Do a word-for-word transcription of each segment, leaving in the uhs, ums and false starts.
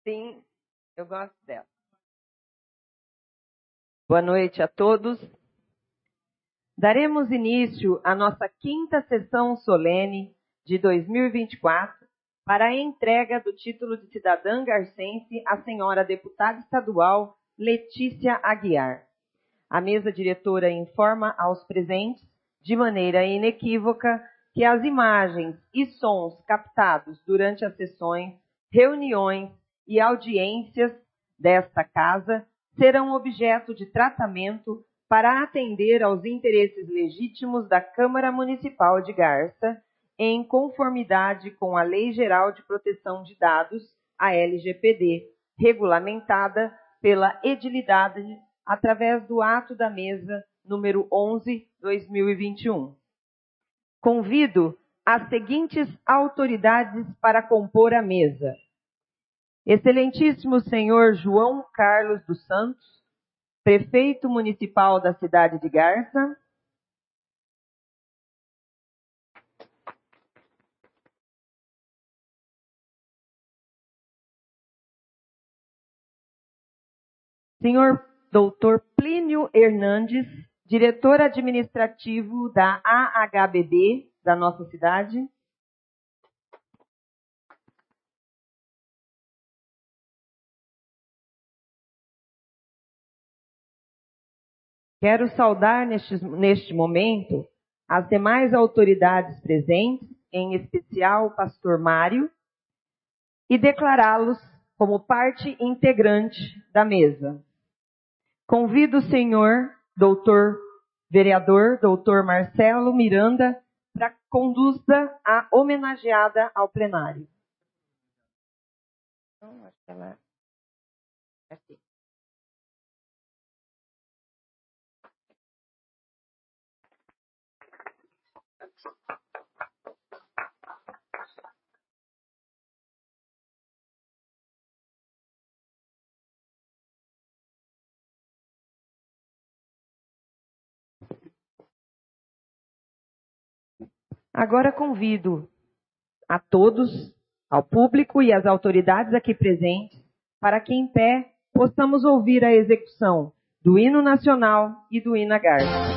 Sim, eu gosto dela. Boa noite a todos. Daremos início à nossa quinta sessão solene de dois mil e vinte e quatro para a entrega do título de cidadã garcense à senhora deputada estadual Letícia Aguiar. A mesa diretora informa aos presentes, de maneira inequívoca, que as imagens e sons captados durante as sessões, reuniões e audiências desta casa serão objeto de tratamento para atender aos interesses legítimos da Câmara Municipal de Garça, em conformidade com a Lei Geral de Proteção de Dados, a L G P D, regulamentada pela Edilidade através do ato da mesa número onze, dois mil e vinte e um. Convido as seguintes autoridades para compor a mesa: Excelentíssimo senhor João Carlos dos Santos, prefeito municipal da cidade de Garça. Senhor doutor Plínio Hernandes, diretor administrativo da A H B B da nossa cidade. Quero saudar neste, neste momento as demais autoridades presentes, em especial o pastor Mário, e declará-los como parte integrante da mesa. Convido o senhor doutor vereador, doutor Marcelo Miranda, para que conduza a homenageada ao plenário. Então, acho que ela é assim. Agora convido a todos, ao público e às autoridades aqui presentes, para que em pé possamos ouvir a execução do hino nacional e do hino à Garça.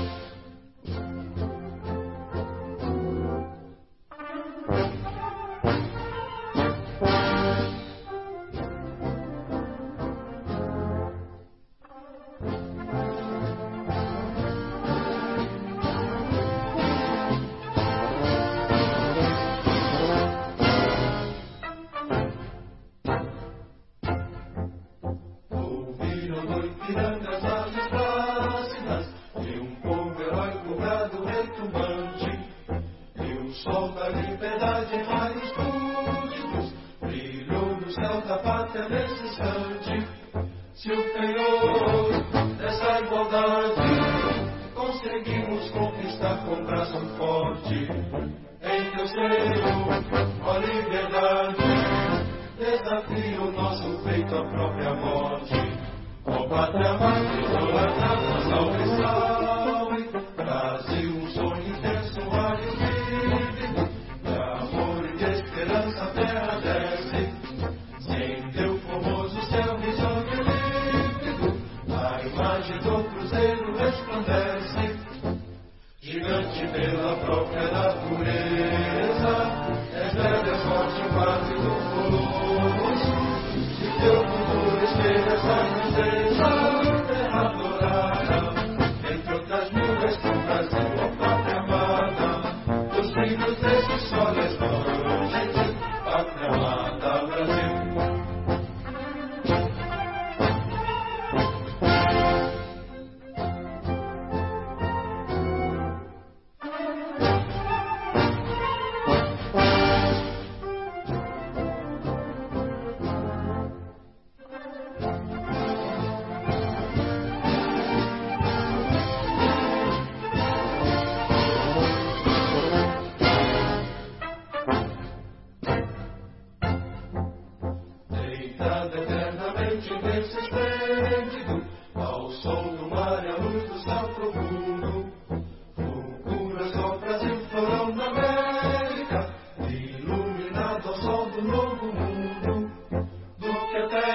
Iluminado ao sol do novo mundo, do que a terra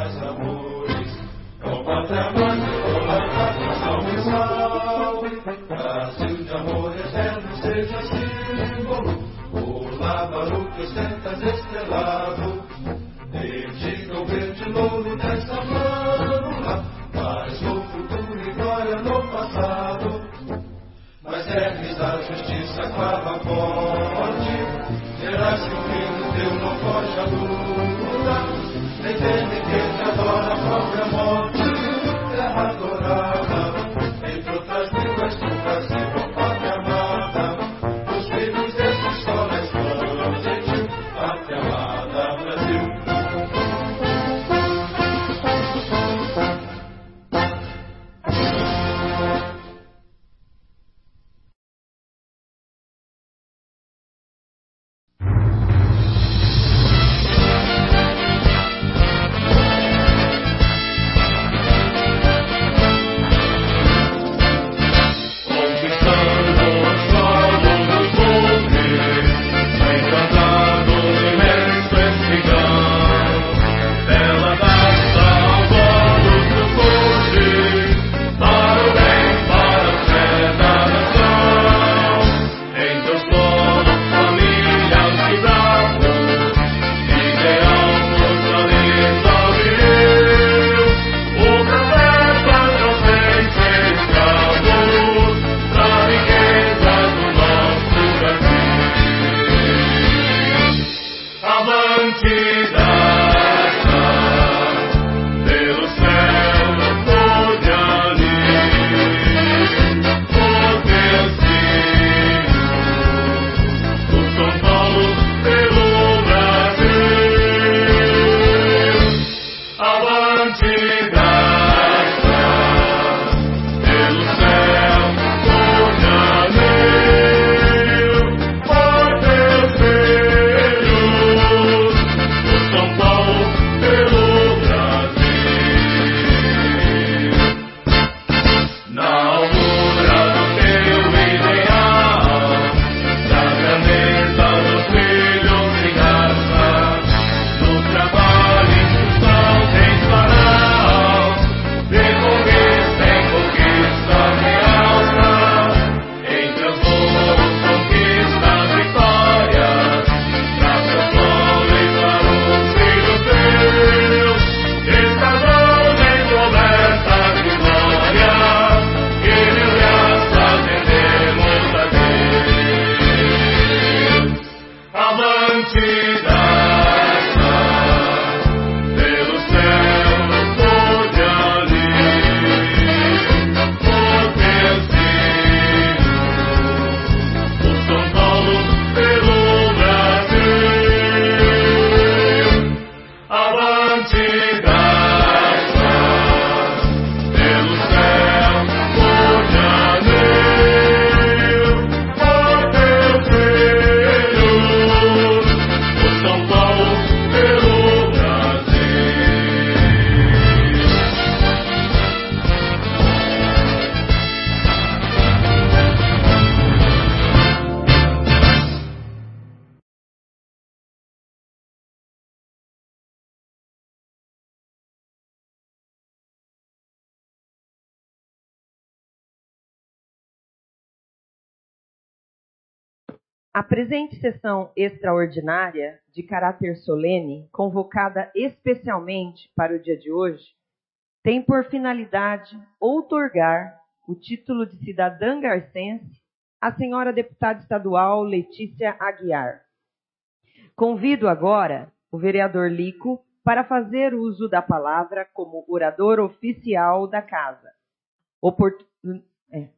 paz, amores, com pátria amante, com a pátria, salve, salve. Brasil de amor eterno, seja símbolo, o lábaro que ostentas estrelado, dedica o verde louro desta flâmula, paz no futuro e glória no passado. Mas ergues a justiça clava forte, verás que o filho teu não foge à luta, nem teme quem te adora a própria morte, terra adorada, entre outras línguas do Brasil, pátria amada, os filhos dessa escola estão gentil, pátria amada, Brasil. A presente sessão extraordinária, de caráter solene, convocada especialmente para o dia de hoje, tem por finalidade outorgar o título de cidadã garcense à senhora deputada estadual Letícia Aguiar. Convido agora o vereador Lico para fazer uso da palavra como orador oficial da casa. Oportun... É.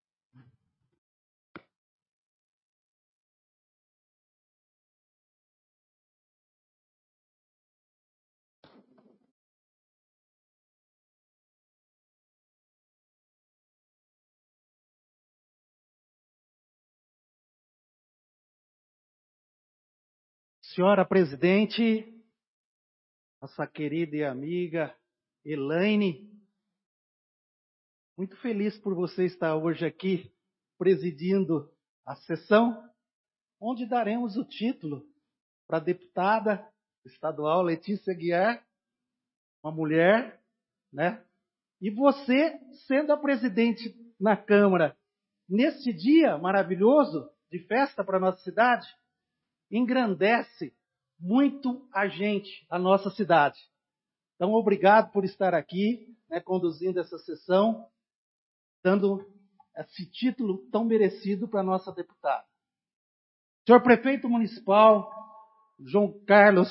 Senhora presidente, nossa querida e amiga Elaine, muito feliz por você estar hoje aqui presidindo a sessão, onde daremos o título para a deputada estadual Letícia Aguiar, uma mulher, né? E você, sendo a presidente na Câmara, neste dia maravilhoso de festa para a nossa cidade, engrandece muito a gente, a nossa cidade. Então, obrigado por estar aqui, né, conduzindo essa sessão, dando esse título tão merecido para a nossa deputada. Senhor Prefeito Municipal, João Carlos,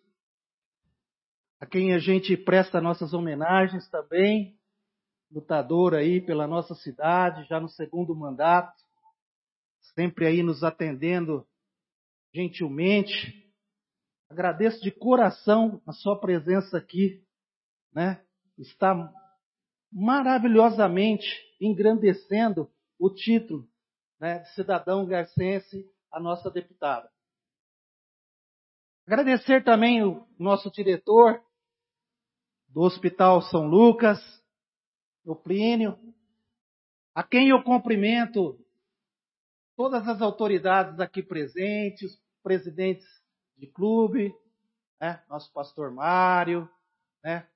a quem a gente presta nossas homenagens também, lutador aí pela nossa cidade, já no segundo mandato, sempre aí nos atendendo gentilmente. Agradeço de coração a sua presença aqui, né? Está maravilhosamente engrandecendo o título, né, de cidadão garcense, a nossa deputada. Agradecer também o nosso diretor do Hospital São Lucas, o Plínio, a quem eu cumprimento todas as autoridades aqui presentes, presidentes de clube, né, nosso pastor Mário, né.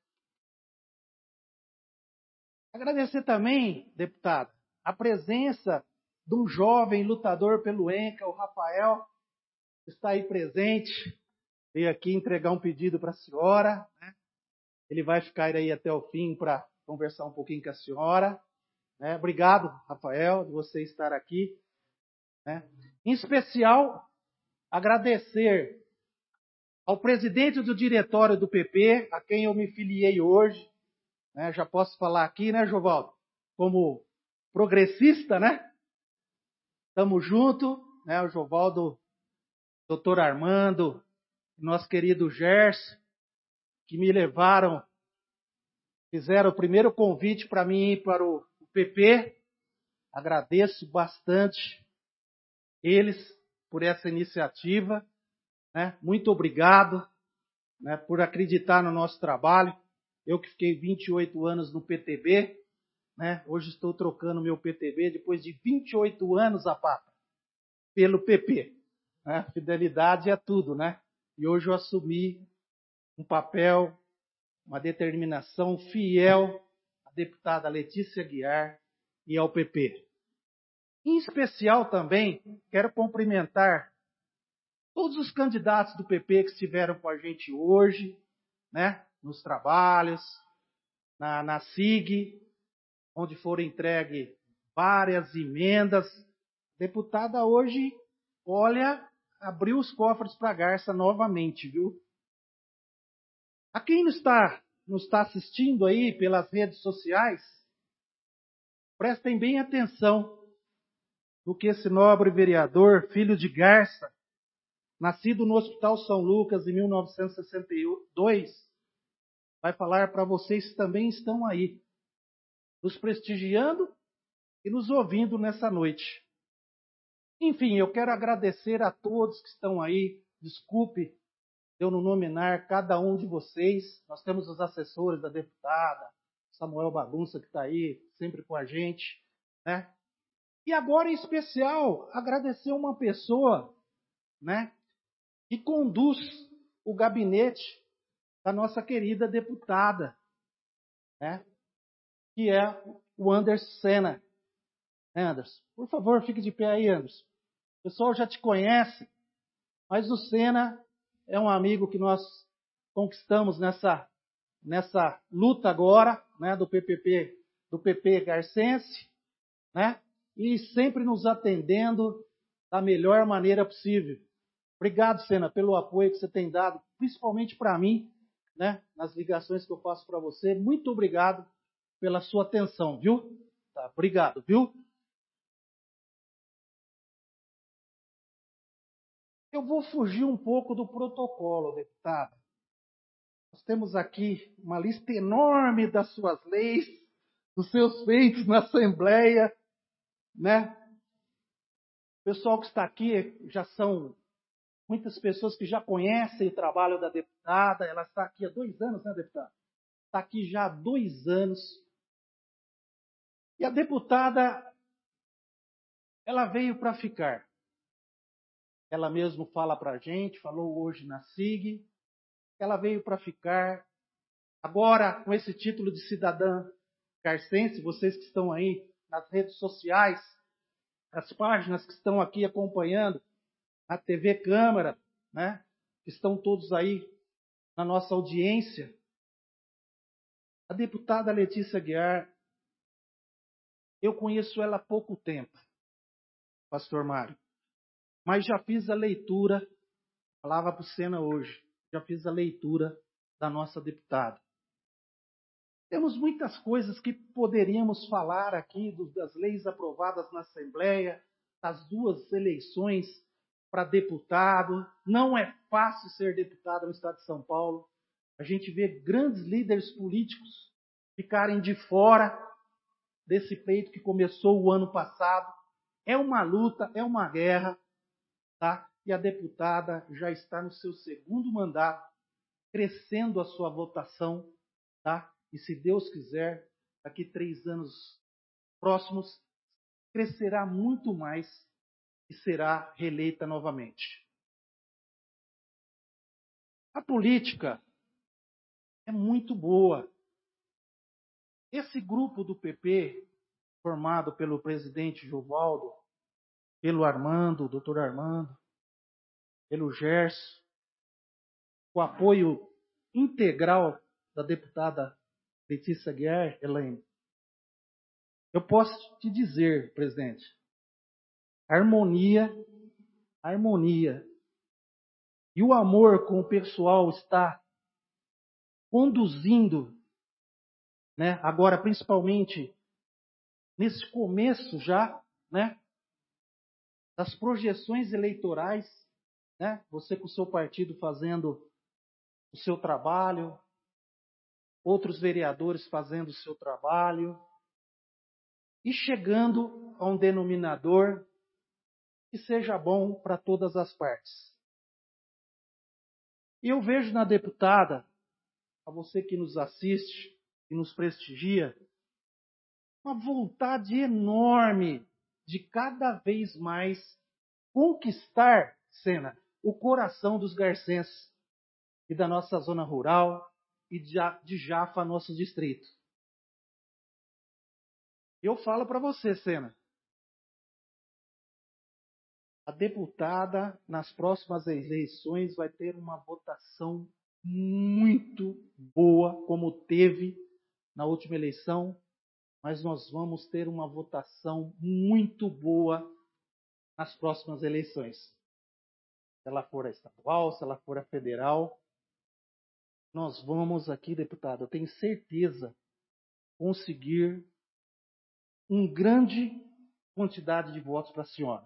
Agradecer também, deputada, a presença de um jovem lutador pelo ENCA, o Rafael, que está aí presente, veio aqui entregar um pedido para a senhora, né. Ele vai ficar aí até o fim para conversar um pouquinho com a senhora, né. Obrigado, Rafael, de você estar aqui, né. Em especial, agradecer ao presidente do diretório do P P, a quem eu me filiei hoje, né, já posso falar aqui, né, Jovaldo? Como progressista, né? Estamos juntos, né, o Jovaldo, doutor Armando, nosso querido Gerson, que me levaram, fizeram o primeiro convite para mim ir para o P P. Agradeço bastante eles por essa iniciativa, né? Muito obrigado, né, por acreditar no nosso trabalho. Eu que fiquei vinte e oito anos no P T B, né, hoje estou trocando meu P T B depois de vinte e oito anos, a pata, pelo P P. Né? Fidelidade é tudo, né? E hoje eu assumi um papel, uma determinação fiel à deputada Letícia Aguiar e ao P P. Em especial também, quero cumprimentar todos os candidatos do P P que estiveram com a gente hoje, né, nos trabalhos, na, na S I G, onde foram entregues várias emendas. Deputada hoje, olha, abriu os cofres para a Garça novamente, viu? A quem nos está, nos está assistindo aí pelas redes sociais, prestem bem atenção no que esse nobre vereador, filho de Garça, nascido no Hospital São Lucas em mil novecentos e sessenta e dois, vai falar para vocês que também estão aí, nos prestigiando e nos ouvindo nessa noite. Enfim, eu quero agradecer a todos que estão aí. Desculpe eu não nominar cada um de vocês. Nós temos os assessores da deputada, Samuel Bagunça, que está aí sempre com a gente, né? E agora, em especial, agradecer uma pessoa, né, que conduz o gabinete da nossa querida deputada, né, que é o Anderson Sena. Anderson, por favor, fique de pé aí, Anderson. O pessoal já te conhece, mas o Sena é um amigo que nós conquistamos nessa, nessa luta agora, né, do P P P, do P P garcense, né, e sempre nos atendendo da melhor maneira possível. Obrigado, Sena, pelo apoio que você tem dado, principalmente para mim, né, nas ligações que eu faço para você. Muito obrigado pela sua atenção, viu? Tá, obrigado, viu? Eu vou fugir um pouco do protocolo, deputado. Nós temos aqui uma lista enorme das suas leis, dos seus feitos na Assembleia, né? O pessoal que está aqui já são muitas pessoas que já conhecem o trabalho da deputada. Ela está aqui há dois anos, né, deputada? Está aqui já há dois anos. E a deputada, ela veio para ficar. Ela mesmo fala para a gente, falou hoje na S I G, ela veio para ficar Agora, com esse título de cidadã garcense, vocês que estão aí nas redes sociais, as páginas que estão aqui acompanhando, a T V Câmara, né? Que estão todos aí na nossa audiência. A deputada Letícia Aguiar, eu conheço ela há pouco tempo, pastor Mário, mas já fiz a leitura, falava para o Sena hoje, já fiz a leitura da nossa deputada. Temos muitas coisas que poderíamos falar aqui das leis aprovadas na Assembleia, das duas eleições para deputado. Não é fácil ser deputado no estado de São Paulo. A gente vê grandes líderes políticos ficarem de fora desse pleito que começou o ano passado. É uma luta, é uma guerra, tá? E a deputada já está no seu segundo mandato, crescendo a sua votação, tá? E se Deus quiser, daqui três anos próximos, crescerá muito mais e será reeleita novamente. A política é muito boa. Esse grupo do P P, formado pelo presidente Giovaldo, pelo Armando, o doutor Armando, pelo Gerson, com o apoio integral da deputada Letícia Aguiar, Elaine, eu posso te dizer, presidente, harmonia, harmonia e o amor com o pessoal está conduzindo, né, agora principalmente nesse começo já, né, das projeções eleitorais, né, você com o seu partido fazendo o seu trabalho, outros vereadores fazendo o seu trabalho, e chegando a um denominador que seja bom para todas as partes. E eu vejo na deputada, a você que nos assiste e nos prestigia, uma vontade enorme de cada vez mais conquistar, Sena, o coração dos garcenses e da nossa zona rural e de Jafa, nosso distrito. Eu falo para você, Sena, a deputada, nas próximas eleições, vai ter uma votação muito boa, como teve na última eleição, mas nós vamos ter uma votação muito boa nas próximas eleições. Se ela for a estadual, se ela for a federal, nós vamos aqui, deputada, eu tenho certeza, conseguir uma grande quantidade de votos para a senhora.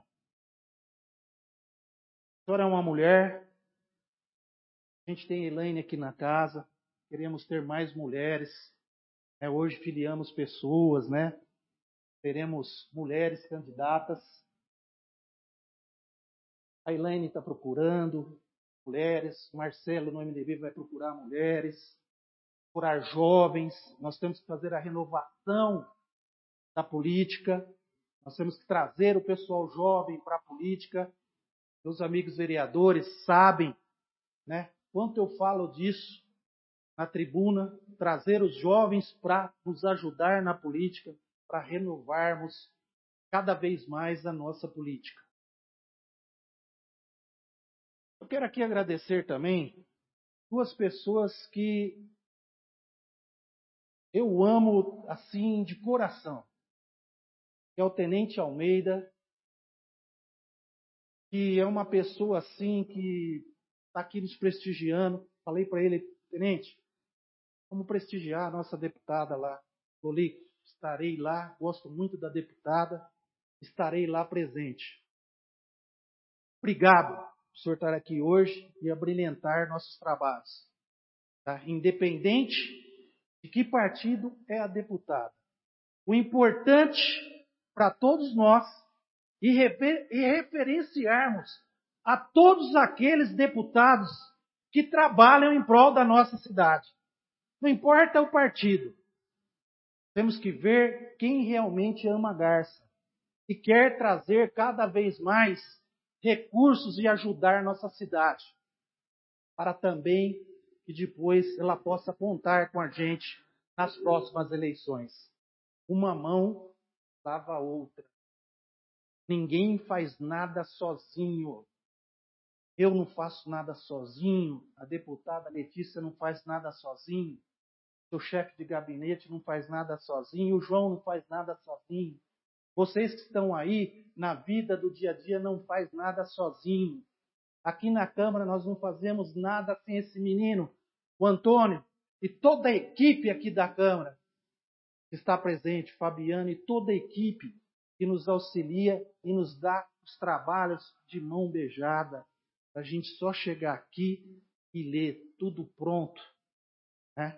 A senhora é uma mulher, a gente tem a Elaine aqui na casa, queremos ter mais mulheres, né? Hoje filiamos pessoas, né? Teremos mulheres candidatas. A Elaine está procurando mulheres, o Marcelo no M D B vai procurar mulheres, procurar jovens, nós temos que fazer a renovação da política, nós temos que trazer o pessoal jovem para a política. Meus amigos vereadores sabem, né, quanto eu falo disso na tribuna, trazer os jovens para nos ajudar na política, para renovarmos cada vez mais a nossa política. Eu quero aqui agradecer também duas pessoas que eu amo assim de coração, que é o Tenente Almeida, que é uma pessoa assim que está aqui nos prestigiando. Falei para ele, Tenente, vamos prestigiar a nossa deputada lá. Falei, estarei lá, gosto muito da deputada, estarei lá presente. Obrigado por o senhor estar aqui hoje e abrilhantar nossos trabalhos. Tá? Independente de que partido é a deputada. O importante para todos nós e, refer- e referenciarmos a todos aqueles deputados que trabalham em prol da nossa cidade. Não importa o partido. Temos que ver quem realmente ama a Garça e quer trazer cada vez mais recursos e ajudar nossa cidade, para também que depois ela possa contar com a gente nas próximas eleições. Uma mão lava a outra. Ninguém faz nada sozinho. Eu não faço nada sozinho. A deputada Letícia não faz nada sozinho. O chefe de gabinete não faz nada sozinho. O João não faz nada sozinho. Vocês que estão aí na vida do dia a dia não faz nada sozinho. Aqui na Câmara nós não fazemos nada sem esse menino, o Antônio, e toda a equipe aqui da Câmara que está presente, Fabiano e toda a equipe que nos auxilia e nos dá os trabalhos de mão beijada, para a gente só chegar aqui e ler tudo pronto. Né?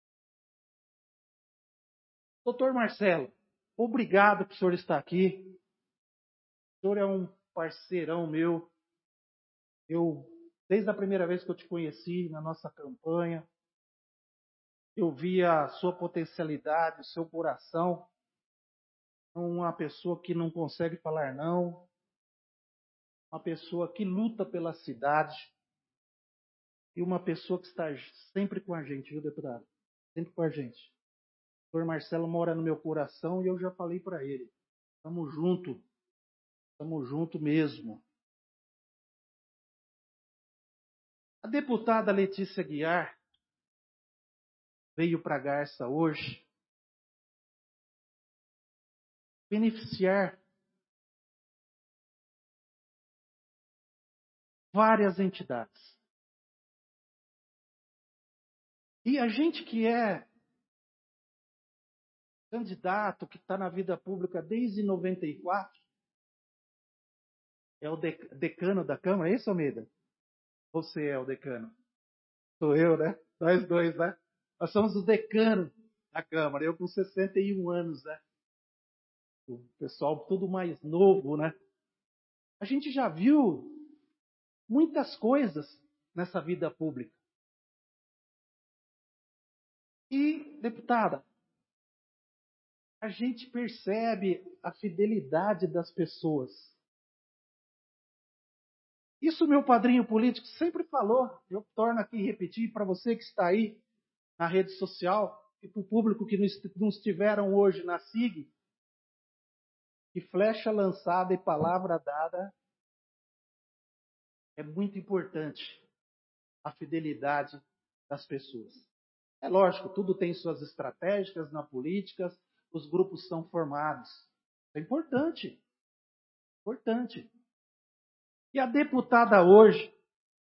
Doutor Marcelo, obrigado por o senhor estar aqui. O senhor é um parceirão meu. Eu, desde a primeira vez que eu te conheci na nossa campanha, eu vi a sua potencialidade, o seu coração. Uma pessoa que não consegue falar não. Uma pessoa que luta pela cidade. E uma pessoa que está sempre com a gente, viu, deputado? Sempre com a gente. O doutor Marcelo mora no meu coração e eu já falei para ele. Estamos junto. Estamos junto mesmo. A deputada Letícia Guiar veio para Garça hoje beneficiar várias entidades. E a gente que é candidato, que está na vida pública desde noventa e quatro, é o decano da Câmara, é isso, Almeida? Você é o decano? Sou eu, né? Nós dois, né? Nós somos o decano da Câmara, eu com sessenta e um anos, né? O pessoal tudo mais novo, né? A gente já viu muitas coisas nessa vida pública. E, deputada, a gente percebe a fidelidade das pessoas. Isso meu padrinho político sempre falou. Eu torno aqui repetir para você que está aí na rede social e para o público que não estiveram hoje na S I G, que flecha lançada e palavra dada é muito importante a fidelidade das pessoas. É lógico, tudo tem suas estratégias na política, os grupos são formados. É importante. Importante. E a deputada hoje,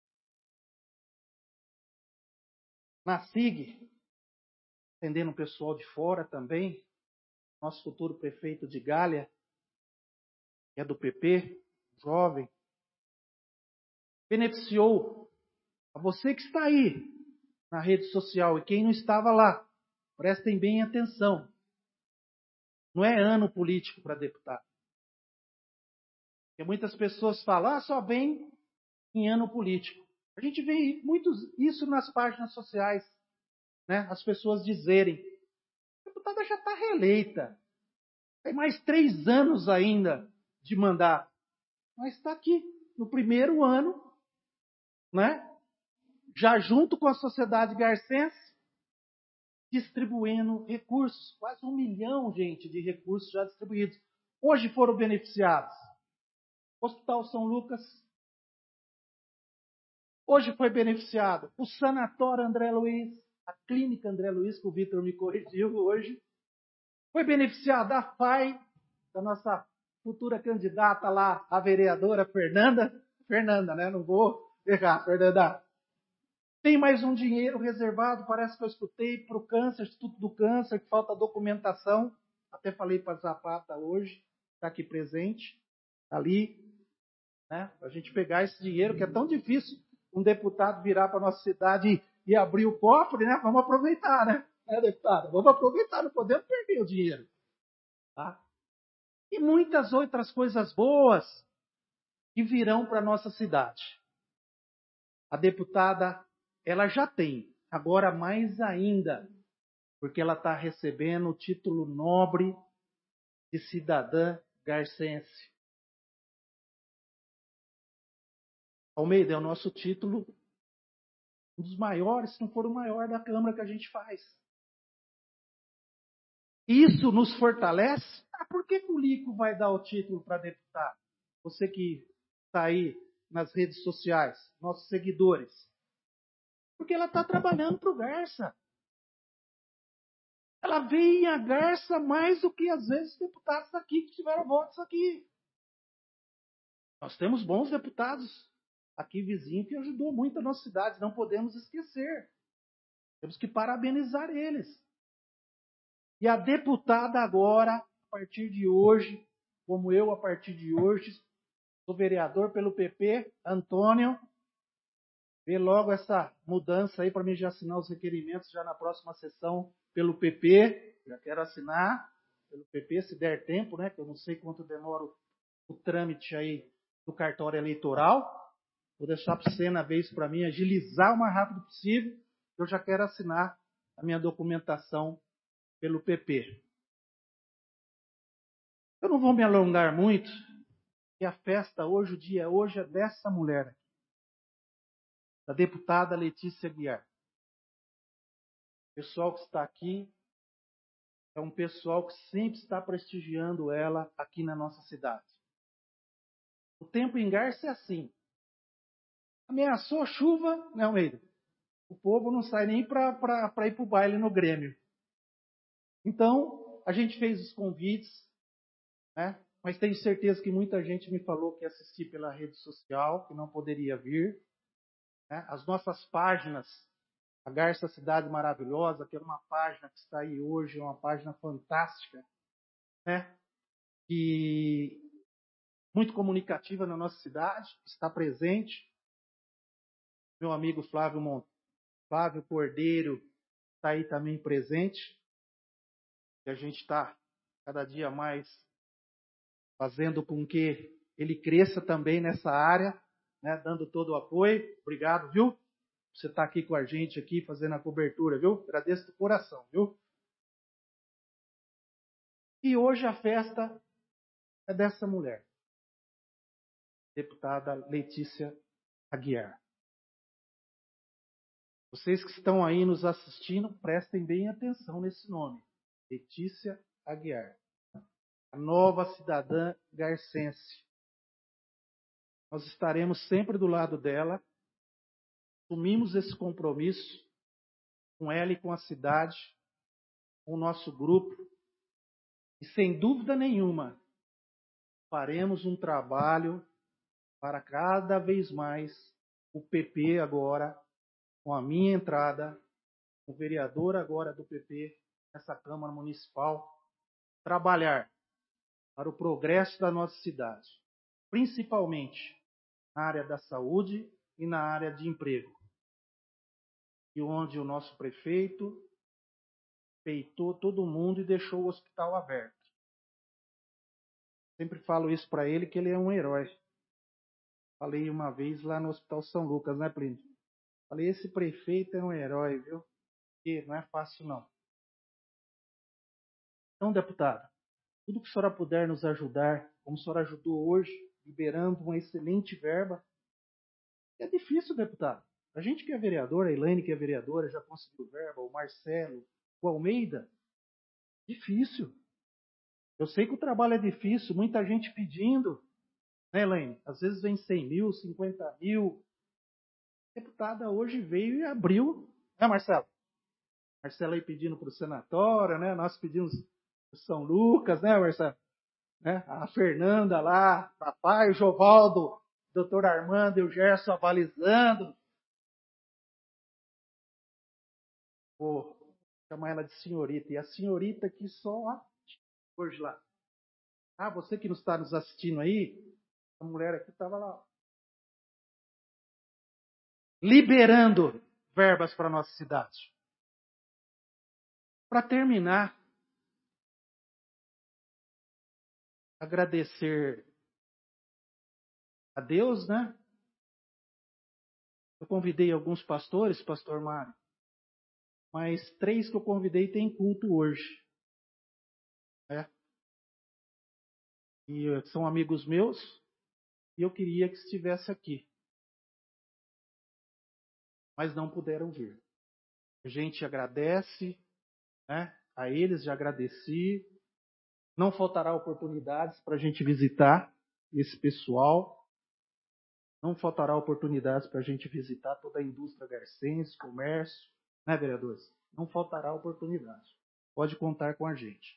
na S I G, atendendo o pessoal de fora também, nosso futuro prefeito de Galha, que é do P P, jovem, beneficiou a você que está aí na rede social e quem não estava lá. Prestem bem atenção. Não é ano político para deputado. Porque muitas pessoas falam, ah, só vem em ano político. A gente vê muito isso nas páginas sociais, né? As pessoas dizerem, a deputada já está reeleita. Tem mais três anos ainda de mandato. Mas está aqui, no primeiro ano, né? Já junto com a sociedade garcense, distribuindo recursos. Quase um milhão, gente, de recursos já distribuídos. Hoje foram beneficiados. Hospital São Lucas. Hoje foi beneficiado o Sanatório André Luiz, a Clínica André Luiz, que o Vitor me corrigiu hoje. Foi beneficiada a F A I, da nossa futura candidata lá, a vereadora Fernanda. Fernanda, né? Não vou errar, Fernanda. Tem mais um dinheiro reservado, parece que eu escutei, para o câncer, Instituto do Câncer, que falta documentação. Até falei para a Zapata hoje, está aqui presente, ali, né? Para a gente pegar esse dinheiro, que é tão difícil um deputado virar para a nossa cidade e abrir o cofre, né? Vamos aproveitar, né? É, deputado, vamos aproveitar, não podemos perder o dinheiro. Tá? E muitas outras coisas boas que virão para a nossa cidade. A deputada, ela já tem, agora mais ainda, porque ela está recebendo o título nobre de cidadã garcense. Almeida, é o nosso título Um dos maiores, se não for o maior da Câmara que a gente faz. Isso nos fortalece. Ah, por que, que o Lico vai dar o título para deputado? Você que está aí nas redes sociais, nossos seguidores. Porque ela está trabalhando para o Garça. Ela vê em a Garça mais do que, às vezes, deputados aqui que tiveram votos aqui. Nós temos bons deputados aqui vizinhos que ajudou muito a nossa cidade. Não podemos esquecer. Temos que parabenizar eles. E a deputada agora, a partir de hoje, como eu a partir de hoje, sou vereador pelo P P, Antônio, vê logo essa mudança aí para mim já assinar os requerimentos já na próxima sessão pelo P P. Já quero assinar pelo P P, se der tempo, né? Que eu não sei quanto demora o, o trâmite aí do cartório eleitoral. Vou deixar para você na vez para mim agilizar o mais rápido possível. Eu já quero assinar a minha documentação pelo P P. Eu não vou me alongar muito, e a festa hoje, o dia hoje é dessa mulher, da deputada Letícia Aguiar. O pessoal que está aqui é um pessoal que sempre está prestigiando ela aqui na nossa cidade. O tempo em Garça é assim. Ameaçou chuva, né, Almeida? O povo não sai nem para ir para o baile no Grêmio. Então, a gente fez os convites, né? Mas tenho certeza que muita gente me falou que ia assistir pela rede social, que não poderia vir. Né? As nossas páginas, a Garça Cidade Maravilhosa, que é uma página que está aí hoje, é uma página fantástica, né? E muito comunicativa na nossa cidade, está presente. Meu amigo Flávio, Mont... Flávio Cordeiro está aí também presente. E a gente está cada dia mais fazendo com que ele cresça também nessa área, né, dando todo o apoio. Obrigado, viu? Você está aqui com a gente aqui fazendo a cobertura, viu? Agradeço do coração, viu? E hoje a festa é dessa mulher, deputada Letícia Aguiar. Vocês que estão aí nos assistindo, prestem bem atenção nesse nome. Letícia Aguiar. A nova cidadã garcense. Nós estaremos sempre do lado dela. Assumimos esse compromisso com ela e com a cidade, com o nosso grupo. E sem dúvida nenhuma, faremos um trabalho para cada vez mais o P P agora, com a minha entrada, o vereador agora do P P, nessa Câmara Municipal, trabalhar para o progresso da nossa cidade, principalmente na área da saúde e na área de emprego. E onde o nosso prefeito peitou todo mundo e deixou o hospital aberto. Sempre falo isso para ele, que ele é um herói. Falei uma vez lá no Hospital São Lucas, né, Plínio? Falei, esse prefeito é um herói, viu? Porque não é fácil, não. Então, deputada, tudo que a senhora puder nos ajudar, como a senhora ajudou hoje, liberando uma excelente verba. É difícil, deputado. A gente que é vereador, a Elaine que é vereadora, já conseguiu verba, o Marcelo, o Almeida. Difícil. Eu sei que o trabalho é difícil, muita gente pedindo, né, Elaine? Às vezes vem cem mil, cinquenta mil. A deputada hoje veio e abriu, né, Marcelo? Marcelo aí pedindo para o senatório, né? Nós pedimos para São Lucas, né, Marcelo? Né? A Fernanda lá, papai, o Jovaldo, doutor Armando e o Gerson avalizando. Vou chamar ela de senhorita. E a senhorita aqui só, ó, hoje lá. Ah, você que não está nos assistindo aí, a mulher aqui estava lá, ó, liberando verbas para a nossa cidade. Para terminar, agradecer a Deus, né? Eu convidei alguns pastores, pastor Mário, mas três que eu convidei têm culto hoje. Né? E são amigos meus, e eu queria que estivesse aqui. mas não puderam vir. A gente agradece, né? A eles já agradeci. Não faltará oportunidades para a gente visitar esse pessoal. Não faltará oportunidades para a gente visitar toda a indústria garcense, comércio, né, vereadores? Não faltará oportunidade. Pode contar com a gente.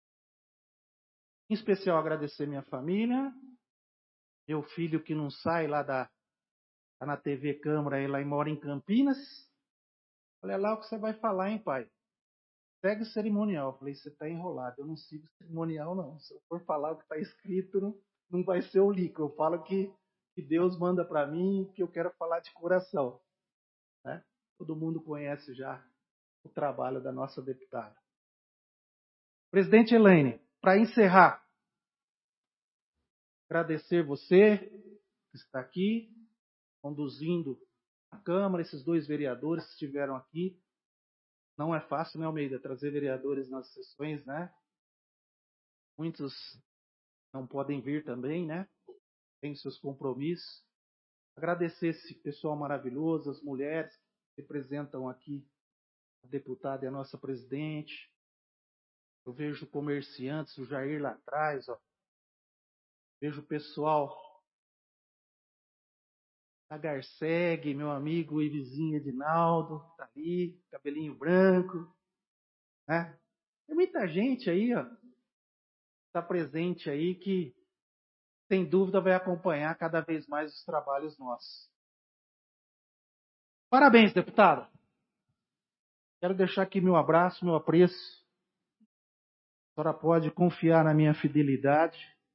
Em especial, agradecer minha família, meu filho que não sai lá da, tá na T V Câmara, ele lá e mora em Campinas. Olha lá o que você vai falar, hein, pai? Segue o cerimonial. Eu falei, você está enrolado, eu não sigo cerimonial, não. Se eu for falar o que está escrito, não, não vai ser o líquido. Eu falo que, que Deus manda para mim, que eu quero falar de coração. Né? Todo mundo conhece já o trabalho da nossa deputada. Presidente Elaine, para encerrar, agradecer você que está aqui, conduzindo a Câmara, esses dois vereadores que estiveram aqui. Não é fácil, né, Almeida, trazer vereadores nas sessões, né? Muitos não podem vir também, né? Tem seus compromissos. Agradecer esse pessoal maravilhoso, as mulheres que representam aqui a deputada e a nossa presidente. Eu vejo comerciantes, o Jair lá atrás, ó. Vejo o pessoal da Garceg, meu amigo e vizinho Edinaldo, tá ali, cabelinho branco, né? Tem muita gente aí, ó, está presente aí que, sem dúvida, vai acompanhar cada vez mais os trabalhos nossos. Parabéns, deputado. Quero deixar aqui meu abraço, meu apreço. A senhora pode confiar na minha fidelidade.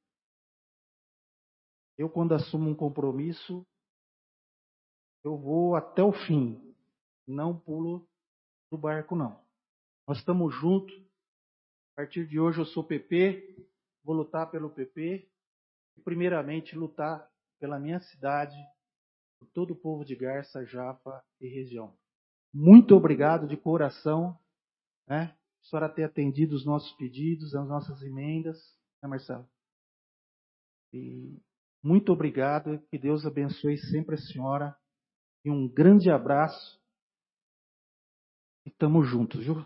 Eu, quando assumo um compromisso, eu vou até o fim. Não pulo do barco, não. Nós estamos juntos. A partir de hoje eu sou P P, vou lutar pelo P P. E, primeiramente, lutar pela minha cidade, por todo o povo de Garça, Japa e região. Muito obrigado de coração, né? A senhora ter atendido os nossos pedidos, as nossas emendas, né, Marcelo? E muito obrigado, que Deus abençoe sempre a senhora. E um grande abraço. E estamos juntos, viu?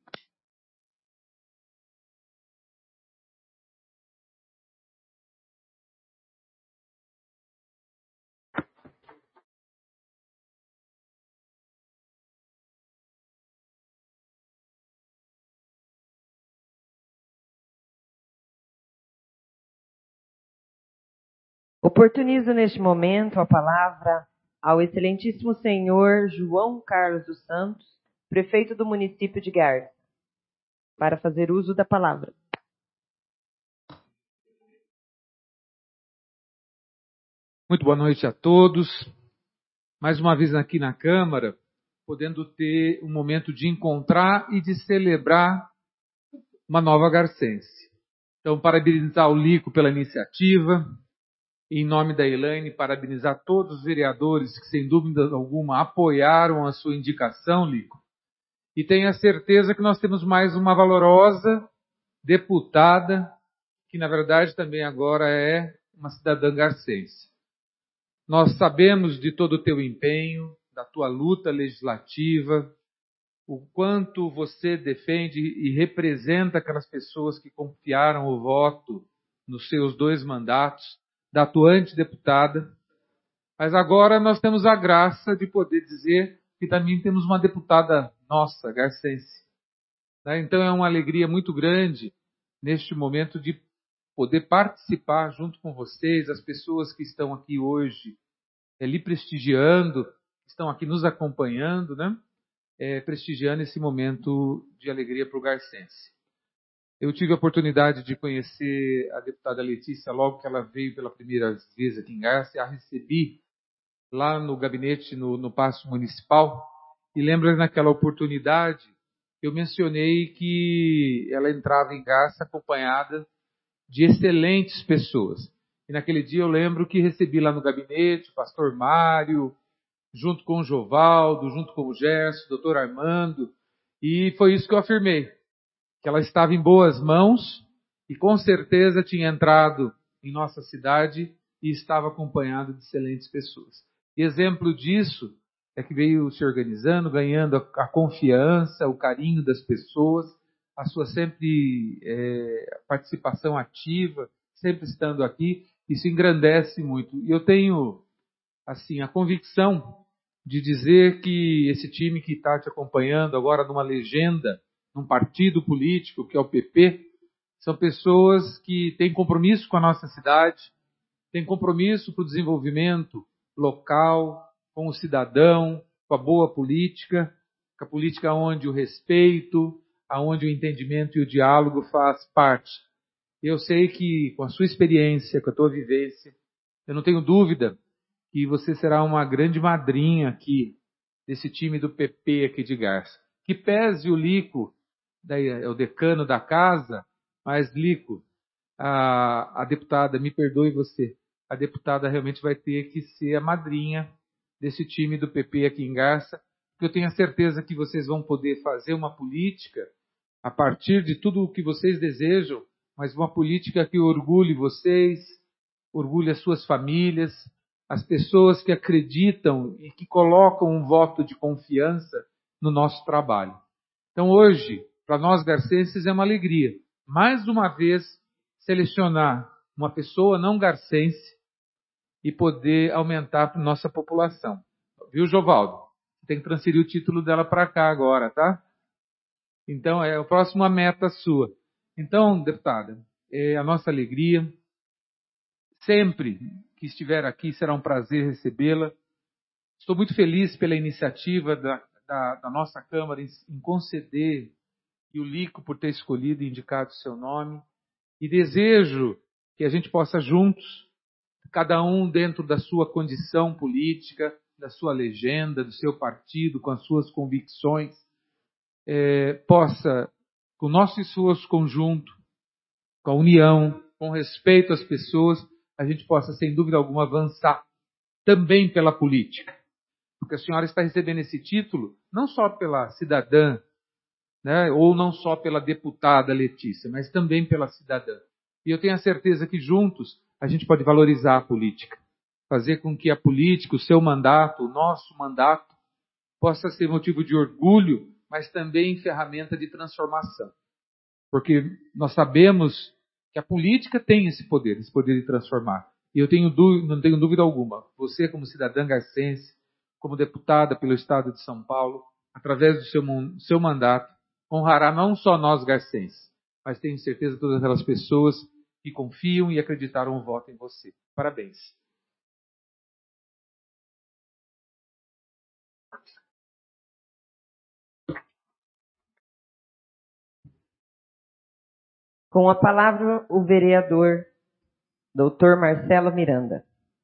Oportunizo neste momento a palavra ao excelentíssimo senhor João Carlos dos Santos, prefeito do município de Garça, para fazer uso da palavra. Muito boa noite a todos. Mais uma vez aqui na Câmara, podendo ter um momento de encontrar e de celebrar uma nova garcense. Então, parabenizar o Lico pela iniciativa. Em nome da Elaine, parabenizar todos os vereadores que, sem dúvida alguma, apoiaram a sua indicação, Lico. E tenho a certeza que nós temos mais uma valorosa deputada, que na verdade também agora é uma cidadã garcense. Nós sabemos de todo o teu empenho, da tua luta legislativa, o quanto você defende e representa aquelas pessoas que confiaram o voto nos seus dois mandatos, da atuante deputada, mas agora nós temos a graça de poder dizer que também temos uma deputada nossa, garcense. Então é uma alegria muito grande neste momento de poder participar junto com vocês, as pessoas que estão aqui hoje, é, lhe prestigiando, estão aqui nos acompanhando, né? É, prestigiando esse momento de alegria para o garcense. Eu tive a oportunidade de conhecer a deputada Letícia logo que ela veio pela primeira vez aqui em Garça. A recebi lá no gabinete, no, no Paço Municipal. E lembro naquela oportunidade, eu mencionei que ela entrava em Garça acompanhada de excelentes pessoas. E naquele dia eu lembro que recebi lá no gabinete o pastor Mário, junto com o Jovaldo, junto com o Gerson, o doutor Armando. E foi isso que eu afirmei. Que ela estava em boas mãos e com certeza tinha entrado em nossa cidade e estava acompanhada de excelentes pessoas. E exemplo disso é que veio se organizando, ganhando a, a confiança, o carinho das pessoas, a sua sempre é, participação ativa, sempre estando aqui, isso engrandece muito. E eu tenho, assim, a convicção de dizer que esse time que está te acompanhando agora numa legenda, num partido político, que é o P P, são pessoas que têm compromisso com a nossa cidade, têm compromisso com o desenvolvimento local, com o cidadão, com a boa política, com a política onde o respeito, onde o entendimento e o diálogo faz parte. Eu sei que com a sua experiência, com a tua vivência, eu não tenho dúvida que você será uma grande madrinha aqui desse time do P P aqui de Garça. Que pese o Lico, é o decano da casa, mas Lico, a, a deputada, me perdoe você, a deputada realmente vai ter que ser a madrinha desse time do P P aqui em Garça, porque eu tenho a certeza que vocês vão poder fazer uma política a partir de tudo o que vocês desejam, mas uma política que orgulhe vocês, orgulhe as suas famílias, as pessoas que acreditam e que colocam um voto de confiança no nosso trabalho. Então hoje, para nós garcenses é uma alegria, mais uma vez, selecionar uma pessoa não garcense e poder aumentar a nossa população. Viu, Jovaldo? Tem que transferir o título dela para cá agora, tá? Então, é a próxima meta sua. Então, deputada, é a nossa alegria. Sempre que estiver aqui, será um prazer recebê-la. Estou muito feliz pela iniciativa da, da, da nossa Câmara em, em conceder e o Lico por ter escolhido e indicado o seu nome. E desejo que a gente possa juntos, cada um dentro da sua condição política, da sua legenda, do seu partido, com as suas convicções, é, possa, com o nosso esforço conjunto, com a união, com respeito às pessoas, a gente possa, sem dúvida alguma, avançar também pela política. Porque a senhora está recebendo esse título não só pela cidadã, né, ou não só pela deputada Letícia, mas também pela cidadã. E eu tenho a certeza que juntos a gente pode valorizar a política, fazer com que a política, o seu mandato, o nosso mandato, possa ser motivo de orgulho, mas também ferramenta de transformação. Porque nós sabemos que a política tem esse poder, esse poder de transformar. E eu tenho dúvida, não tenho dúvida alguma, você como cidadã garcense, como deputada pelo Estado de São Paulo, através do seu, seu mandato, honrará não só nós garcenses, mas tenho certeza todas aquelas pessoas que confiam e acreditaram o voto em você. Parabéns. Com a palavra, o vereador doutor Marcelo Miranda.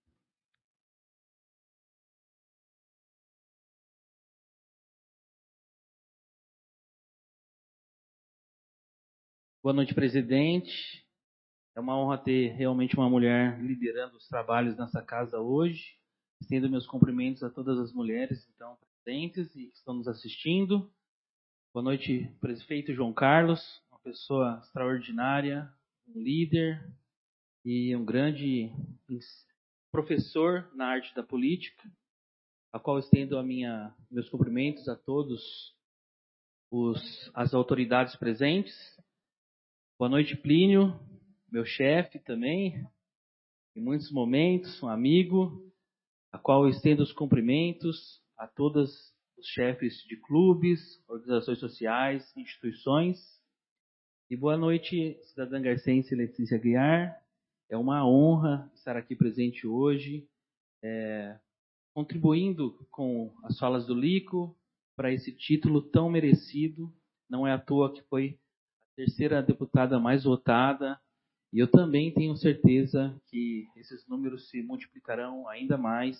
Boa noite, presidente. É uma honra ter realmente uma mulher liderando os trabalhos nessa casa hoje. Estendo meus cumprimentos a todas as mulheres então presentes e que estão nos assistindo. Boa noite, prefeito João Carlos, uma pessoa extraordinária, um líder e um grande professor na arte da política, a qual estendo a minha, meus cumprimentos a todos os, as autoridades presentes. Boa noite, Plínio, meu chefe também, em muitos momentos, um amigo, a qual eu estendo os cumprimentos a todos os chefes de clubes, organizações sociais, instituições. E boa noite, cidadã garcense Letícia Guiar. É uma honra estar aqui presente hoje, é, contribuindo com as falas do Lico para esse título tão merecido. Não é à toa que foi a terceira deputada mais votada. E eu também tenho certeza que esses números se multiplicarão ainda mais,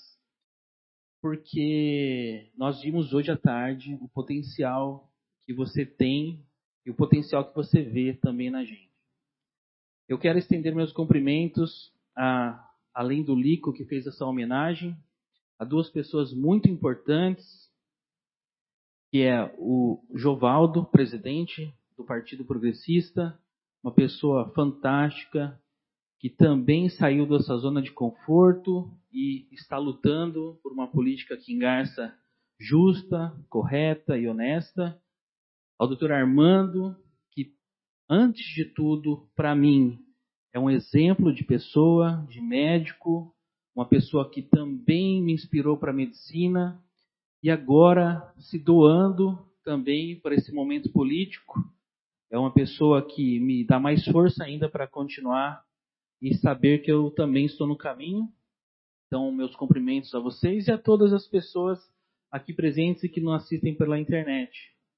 porque nós vimos hoje à tarde o potencial que você tem e o potencial que você vê também na gente. Eu quero estender meus cumprimentos, a, além do Lico, que fez essa homenagem, a duas pessoas muito importantes, que é o Jovaldo, presidente do Partido Progressista, uma pessoa fantástica, que também saiu dessa zona de conforto e está lutando por uma política que em Garça justa, correta e honesta. Ao doutor Armando, que, antes de tudo, para mim, é um exemplo de pessoa, de médico, uma pessoa que também me inspirou para a medicina e agora se doando também para esse momento político. É uma pessoa que me dá mais força ainda para continuar e saber que eu também estou no caminho. Então, meus cumprimentos a vocês e a todas as pessoas aqui presentes e que nos assistem pela internet.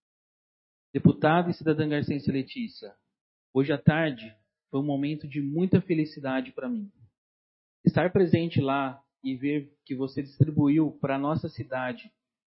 Deputada e cidadã garcense Letícia, hoje à tarde foi um momento de muita felicidade para mim. Estar presente lá e ver que você distribuiu para a nossa cidade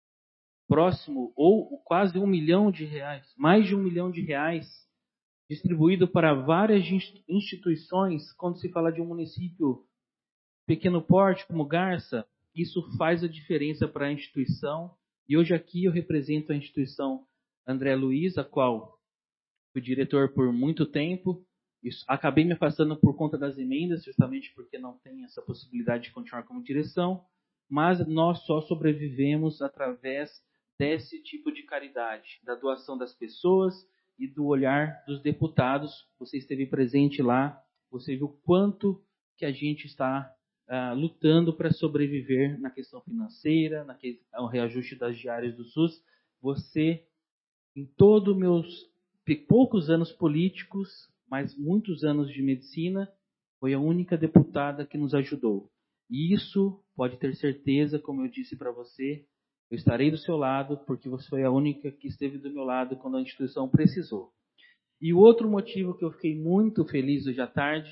próximo ou quase um milhão de reais, mais de um milhão de reais, distribuído para várias instituições, quando se fala de um município pequeno porte como Garça, isso faz a diferença para a instituição. E hoje aqui eu represento a instituição André Luiz, a qual fui diretor por muito tempo. Isso, acabei me afastando por conta das emendas, justamente porque não tem essa possibilidade de continuar como direção. Mas nós só sobrevivemos através desse tipo de caridade, da doação das pessoas e do olhar dos deputados. Você esteve presente lá, você viu quanto que a gente está uh, lutando para sobreviver na questão financeira, na que, no reajuste das diárias do SUS. Você, em todos os meus poucos anos políticos, mas muitos anos de medicina, foi a única deputada que nos ajudou. E isso, pode ter certeza, como eu disse para você, eu estarei do seu lado, porque você foi a única que esteve do meu lado quando a instituição precisou. E o outro motivo que eu fiquei muito feliz hoje à tarde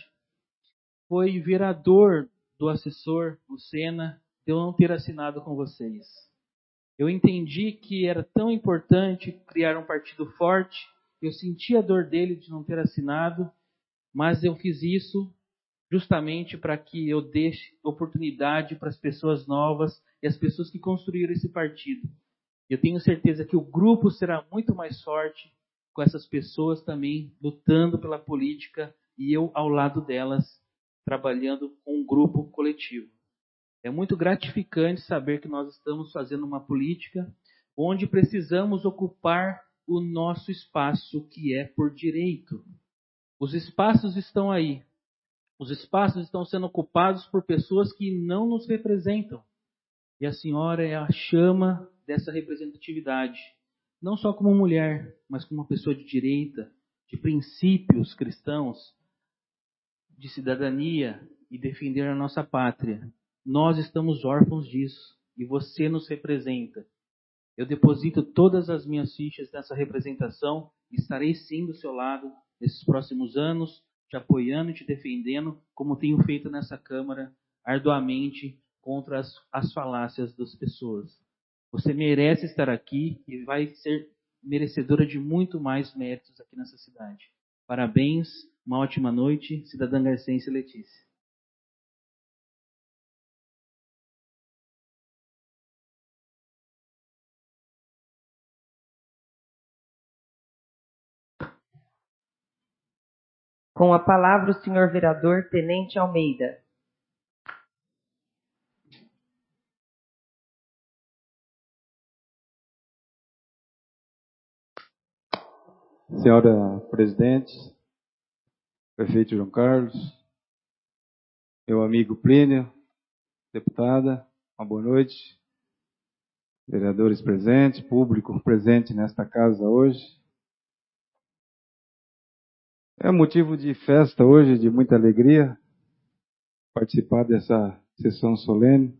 foi ver a dor do assessor, o Sena, de eu não ter assinado com vocês. Eu entendi que era tão importante criar um partido forte, eu senti a dor dele de não ter assinado, mas eu fiz isso justamente para que eu deixe oportunidade para as pessoas novas e as pessoas que construíram esse partido. Eu tenho certeza que o grupo será muito mais forte com essas pessoas também lutando pela política e eu ao lado delas, trabalhando com um grupo coletivo. É muito gratificante saber que nós estamos fazendo uma política onde precisamos ocupar o nosso espaço, que é por direito. Os espaços estão aí. Os espaços estão sendo ocupados por pessoas que não nos representam. E a senhora é a chama dessa representatividade. Não só como mulher, mas como uma pessoa de direita, de princípios cristãos, de cidadania e defender a nossa pátria. Nós estamos órfãos disso e você nos representa. Eu deposito todas as minhas fichas nessa representação e estarei sim do seu lado nesses próximos anos, te apoiando e te defendendo, como tenho feito nessa Câmara, arduamente contra as, as falácias das pessoas. Você merece estar aqui e vai ser merecedora de muito mais méritos aqui nessa cidade. Parabéns, uma ótima noite, cidadã garcense Letícia. Com a palavra o senhor vereador Tenente Almeida. Senhora Presidente, Prefeito João Carlos, meu amigo Plínio, deputada, uma boa noite, vereadores presentes, público presente nesta casa hoje. É motivo de festa hoje, de muita alegria, participar dessa sessão solene.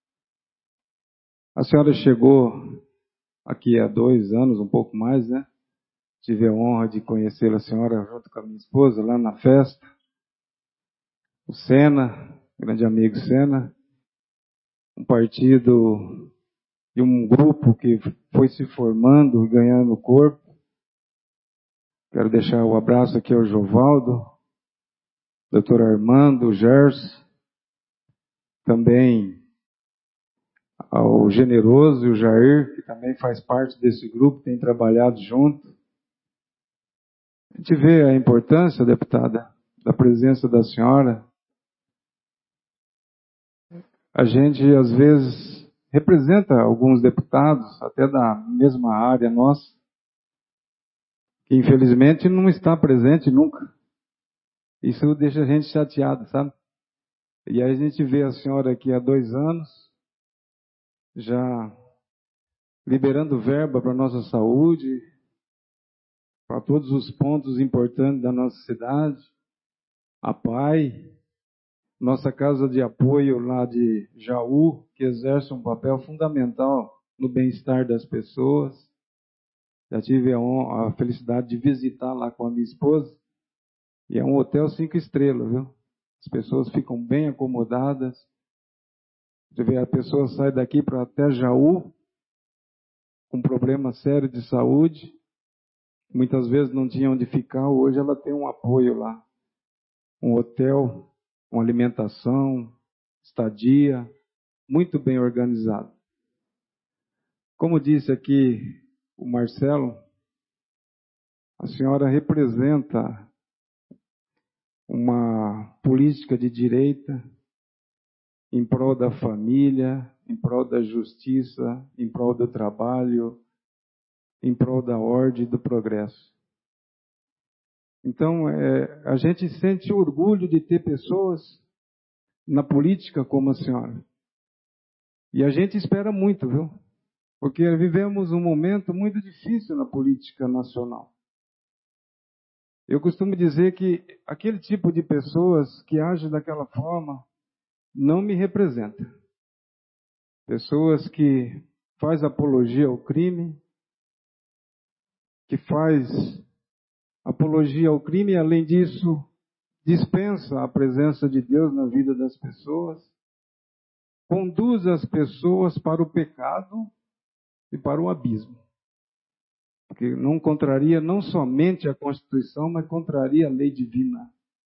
A senhora chegou aqui há dois anos, um pouco mais, né? Tive a honra de conhecer a senhora junto com a minha esposa lá na festa. O Sena, grande amigo Sena, um partido e um grupo que foi se formando e ganhando corpo. Quero deixar o abraço aqui ao Jovaldo, doutor Armando, Gerson, também ao Generoso e o Jair, que também faz parte desse grupo, tem trabalhado junto. A gente vê a importância, deputada, da presença da senhora. A gente, às vezes, representa alguns deputados, até da mesma área nossa, que infelizmente não está presente nunca. Isso deixa a gente chateado, sabe? E aí a gente vê a senhora aqui há dois anos, já liberando verba para a nossa saúde, para todos os pontos importantes da nossa cidade, a P A I, nossa casa de apoio lá de Jaú, que exerce um papel fundamental no bem-estar das pessoas. Já tive a, honra, a felicidade de visitar lá com a minha esposa, e é um hotel cinco estrelas, viu? As pessoas ficam bem acomodadas. Você vê, a pessoa sai daqui para até Jaú, com problema sério de saúde, muitas vezes não tinha onde ficar, hoje ela tem um apoio lá. Um hotel, uma alimentação, estadia, muito bem organizado. Como disse aqui o Marcelo, a senhora representa uma política de direita em prol da família, em prol da justiça, em prol do trabalho, em prol da ordem e do progresso. Então, é, a gente sente orgulho de ter pessoas na política como a senhora. E a gente espera muito, viu? Porque vivemos um momento muito difícil na política nacional. Eu costumo dizer que aquele tipo de pessoas que agem daquela forma não me representa. Pessoas que faz apologia ao crime, que faz apologia ao crime e, além disso, dispensa a presença de Deus na vida das pessoas, conduz as pessoas para o pecado e para o abismo. Porque não contraria não somente a Constituição, mas contraria a lei divina.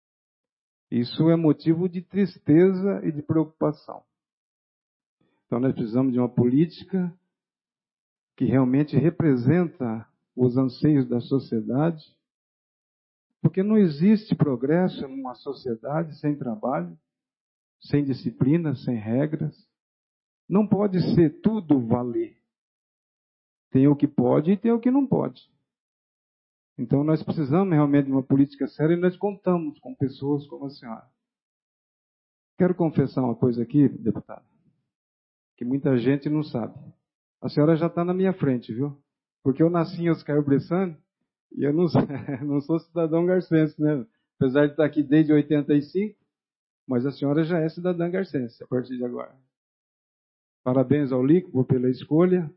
Isso é motivo de tristeza e de preocupação. Então nós precisamos de uma política que realmente representa os anseios da sociedade, porque não existe progresso numa sociedade sem trabalho, sem disciplina, sem regras. Não pode ser tudo valer. Tem o que pode e tem o que não pode. Então nós precisamos realmente de uma política séria e nós contamos com pessoas como a senhora. Quero confessar uma coisa aqui, deputado, que muita gente não sabe. A senhora já está na minha frente, viu? Porque eu nasci em Oscar Bressani e eu não, não sou cidadão garcense, né? Apesar de estar aqui desde oitenta e cinco, mas a senhora já é cidadã garcense a partir de agora. Parabéns ao Lico pela escolha.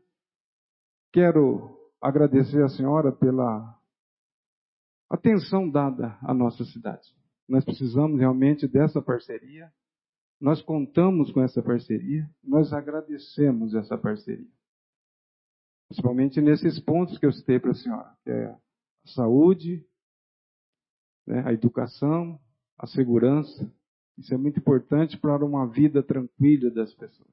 Quero agradecer à senhora pela atenção dada à nossa cidade. Nós precisamos realmente dessa parceria. Nós contamos com essa parceria. Nós agradecemos essa parceria. Principalmente nesses pontos que eu citei para a senhora, que é a saúde, né, a educação, a segurança. Isso é muito importante para uma vida tranquila das pessoas.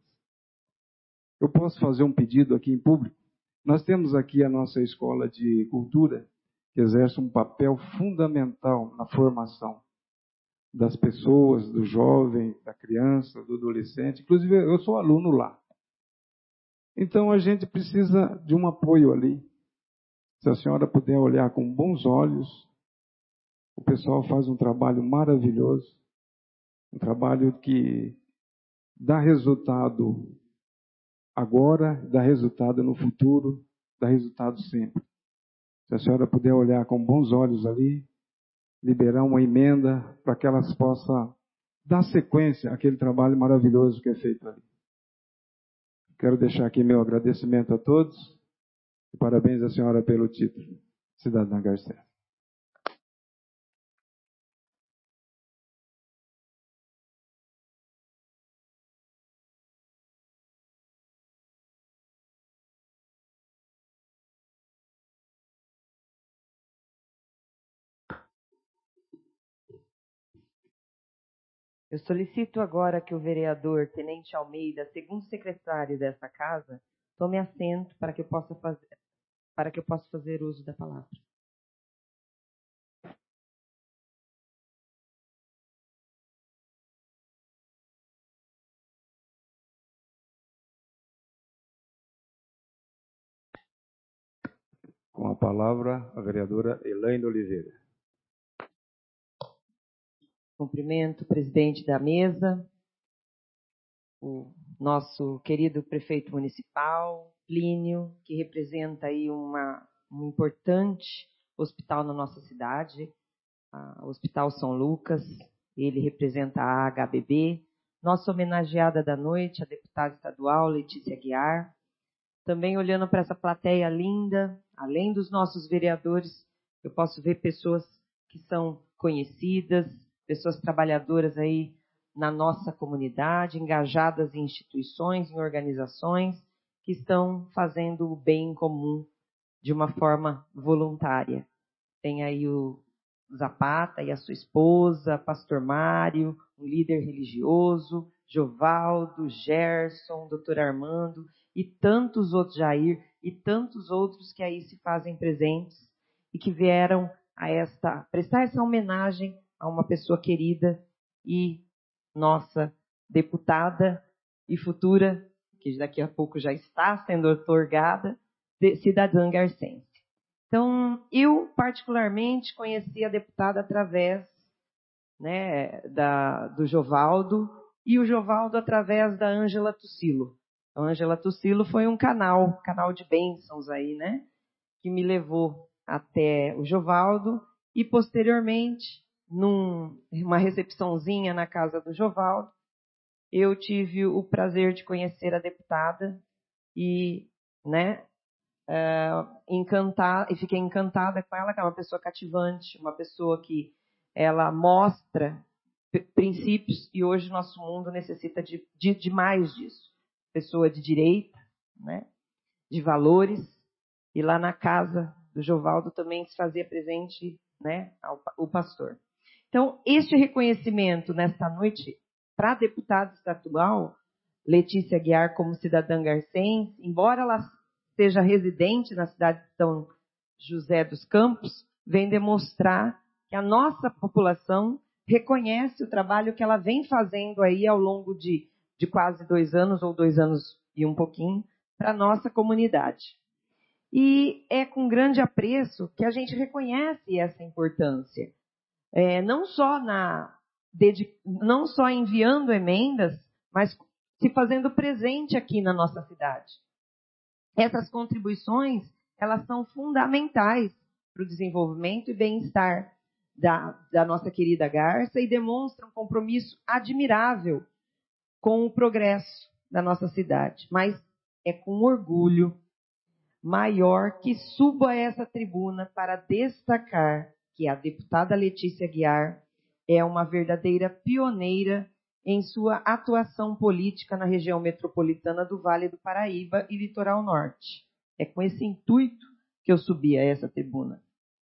Eu posso fazer um pedido aqui em público? Nós temos aqui a nossa escola de cultura, que exerce um papel fundamental na formação das pessoas, do jovem, da criança, do adolescente. Inclusive, eu sou aluno lá. Então, a gente precisa de um apoio ali. Se a senhora puder olhar com bons olhos, o pessoal faz um trabalho maravilhoso, um trabalho que dá resultado agora, dá resultado no futuro, dá resultado sempre. Se a senhora puder olhar com bons olhos ali, liberar uma emenda para que elas possam dar sequência àquele trabalho maravilhoso que é feito ali. Quero deixar aqui meu agradecimento a todos e parabéns à senhora pelo título, cidadã Garcia. Eu solicito agora que o vereador Tenente Almeida, segundo secretário dessa casa, tome assento para que eu possa fazer, para que eu possa fazer uso da palavra. Com a palavra, a vereadora Elaine Oliveira. Cumprimento o presidente da mesa, o nosso querido prefeito municipal, Plínio, que representa aí uma, um importante hospital na nossa cidade, o Hospital São Lucas, ele representa a H B B, nossa homenageada da noite, a deputada estadual Letícia Aguiar. Também olhando para essa plateia linda, além dos nossos vereadores, eu posso ver pessoas que são conhecidas, pessoas trabalhadoras aí na nossa comunidade, engajadas em instituições, em organizações, que estão fazendo o bem comum de uma forma voluntária. Tem aí o Zapata e a sua esposa, Pastor Mário, um líder religioso, Jovaldo, Gerson, doutor Armando e tantos outros, Jair, e tantos outros que aí se fazem presentes e que vieram a esta, prestar essa homenagem a uma pessoa querida e nossa deputada e futura, que daqui a pouco já está sendo otorgada, cidadã garcense. Então, eu particularmente conheci a deputada através, né, da, do Jovaldo, e o Jovaldo através da Ângela Tucilo. A Ângela Tucilo foi um canal, canal de bênçãos aí, né, que me levou até o Jovaldo, e posteriormente, numa recepçãozinha na casa do Jovaldo, eu tive o prazer de conhecer a deputada e, né, Uh, encantar, e fiquei encantada com ela, que é uma pessoa cativante, uma pessoa que ela mostra p- princípios, e hoje o nosso mundo necessita de, de, de mais disso. Pessoa de direito, né, de valores, e lá na casa do Jovaldo também se fazia presente, né, ao, o pastor. Então, este reconhecimento nesta noite, para a deputada estadual, Letícia Aguiar, como cidadã garcense, embora ela seja residente na cidade de São José dos Campos, vem demonstrar que a nossa população reconhece o trabalho que ela vem fazendo aí ao longo de, de quase dois anos, ou dois anos e um pouquinho, para a nossa comunidade. E é com grande apreço que a gente reconhece essa importância. É, não só na, não só enviando emendas, mas se fazendo presente aqui na nossa cidade. Essas contribuições, elas são fundamentais para o desenvolvimento e bem-estar da, da nossa querida Garça e demonstram um compromisso admirável com o progresso da nossa cidade. Mas é com orgulho maior que subo a essa tribuna para destacar que a deputada Letícia Aguiar é uma verdadeira pioneira em sua atuação política na região metropolitana do Vale do Paraíba e Litoral Norte. É com esse intuito que eu subi a essa tribuna.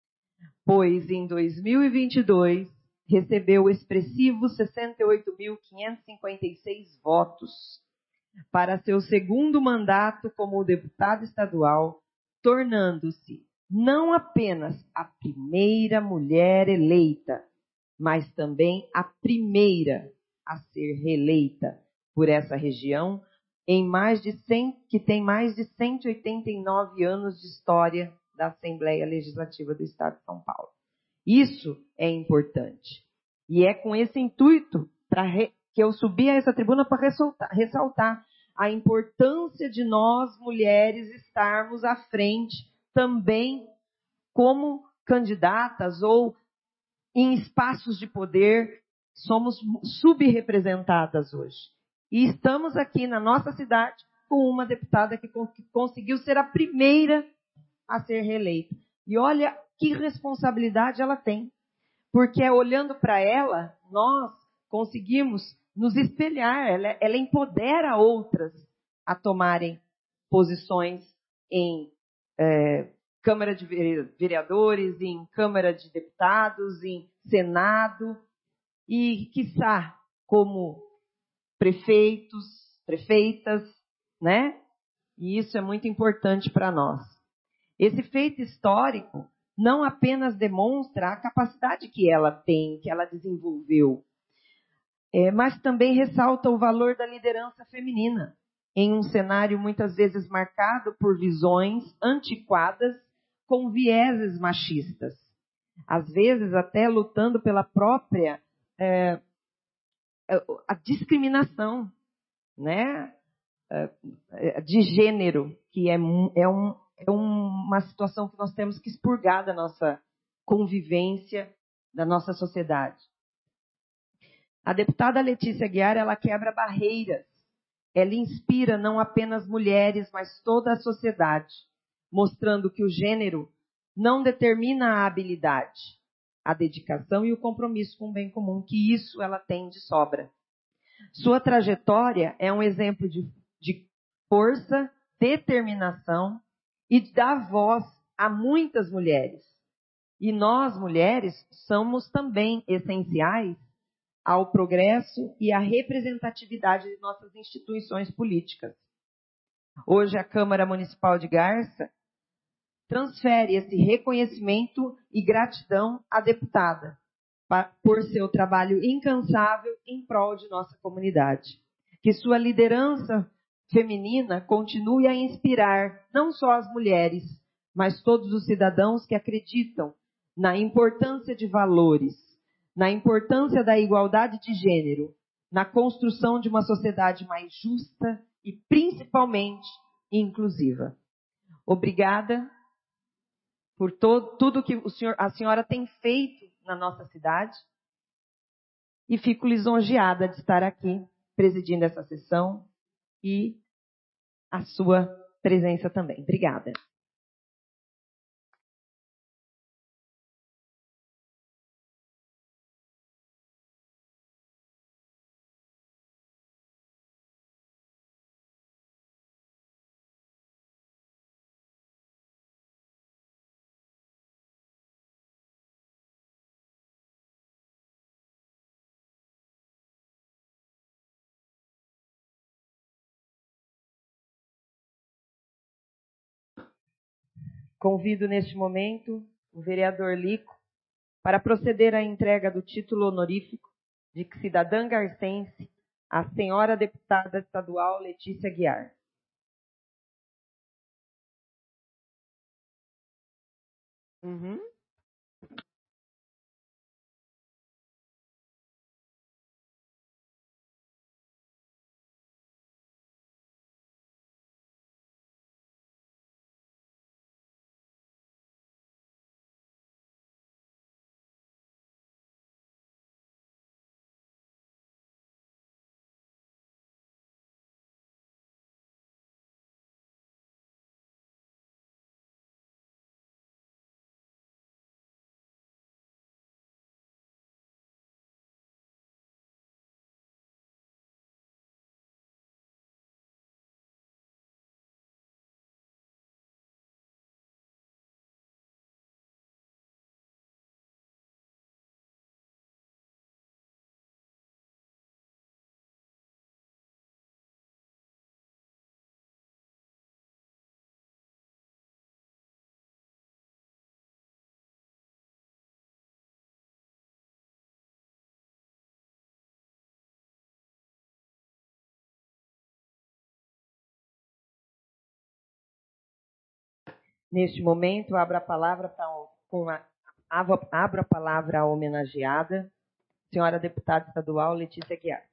Pois, em dois mil e vinte e dois, recebeu expressivos sessenta e oito mil quinhentos e cinquenta e seis votos para seu segundo mandato como deputada estadual, tornando-se não apenas a primeira mulher eleita, mas também a primeira a ser reeleita por essa região, em mais de cem, que tem mais de cento e oitenta e nove anos de história da Assembleia Legislativa do Estado de São Paulo. Isso é importante. E é com esse intuito pra re, que eu subi a essa tribuna para ressaltar, ressaltar a importância de nós, mulheres, estarmos à frente também como candidatas ou em espaços de poder. Somos subrepresentadas hoje. E estamos aqui na nossa cidade com uma deputada que conseguiu ser a primeira a ser reeleita. E olha que responsabilidade ela tem. Porque olhando para ela, nós conseguimos nos espelhar. Ela, ela empodera outras a tomarem posições em é, Câmara de Vereadores, em Câmara de Deputados, em Senado. E, quiçá, como prefeitos, prefeitas, né? E isso é muito importante para nós. Esse feito histórico não apenas demonstra a capacidade que ela tem, que ela desenvolveu, é, mas também ressalta o valor da liderança feminina, em um cenário muitas vezes marcado por visões antiquadas, com vieses machistas, às vezes até lutando pela própria é, a discriminação, né, de gênero, que é, é, um, é uma situação que nós temos que expurgar da nossa convivência, da nossa sociedade. A deputada Letícia Aguiar, ela quebra barreiras. Ela inspira não apenas mulheres, mas toda a sociedade, mostrando que o gênero não determina a habilidade, a dedicação e o compromisso com o bem comum, que isso ela tem de sobra. Sua trajetória é um exemplo de, de força, determinação e dá voz a muitas mulheres. E nós, mulheres, somos também essenciais ao progresso e à representatividade de nossas instituições políticas. Hoje, a Câmara Municipal de Garça transfere esse reconhecimento e gratidão à deputada por seu trabalho incansável em prol de nossa comunidade. Que sua liderança feminina continue a inspirar não só as mulheres, mas todos os cidadãos que acreditam na importância de valores, na importância da igualdade de gênero, na construção de uma sociedade mais justa e, principalmente, inclusiva. Obrigada por todo, tudo que o senhor, a senhora tem feito na nossa cidade e fico lisonjeada de estar aqui presidindo essa sessão e a sua presença também. Obrigada. Convido neste momento o vereador Lico para proceder à entrega do título honorífico de cidadã garcense à senhora deputada estadual Letícia Aguiar. Uhum. Neste momento, abro a palavra para com a, abro a palavra à homenageada, senhora deputada estadual Letícia Aguiar.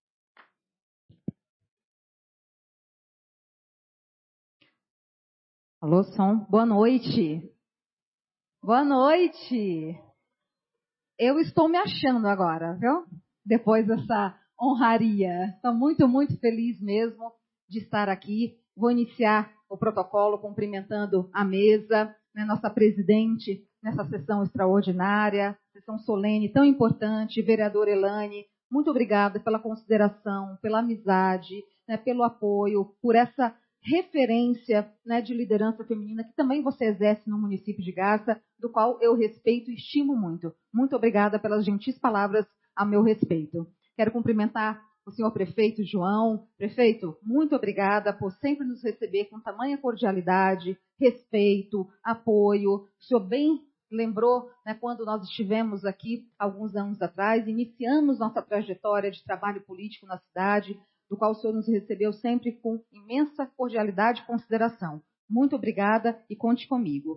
Alô, som. Boa noite. Boa noite. Eu estou me achando agora, viu? Depois dessa honraria. Estou muito, muito feliz mesmo de estar aqui. Vou iniciar o protocolo cumprimentando a mesa, né, nossa presidente nessa sessão extraordinária, sessão solene tão importante, vereadora Elane. Muito obrigada pela consideração, pela amizade, né, pelo apoio, por essa referência, né, de liderança feminina que também você exerce no município de Garça, do qual eu respeito e estimo muito. Muito obrigada pelas gentis palavras a meu respeito. Quero cumprimentar o senhor prefeito João. Prefeito, muito obrigada por sempre nos receber com tamanha cordialidade, respeito, apoio. O senhor bem lembrou, né, quando nós estivemos aqui alguns anos atrás, iniciamos nossa trajetória de trabalho político na cidade, do qual o senhor nos recebeu sempre com imensa cordialidade e consideração. Muito obrigada e conte comigo.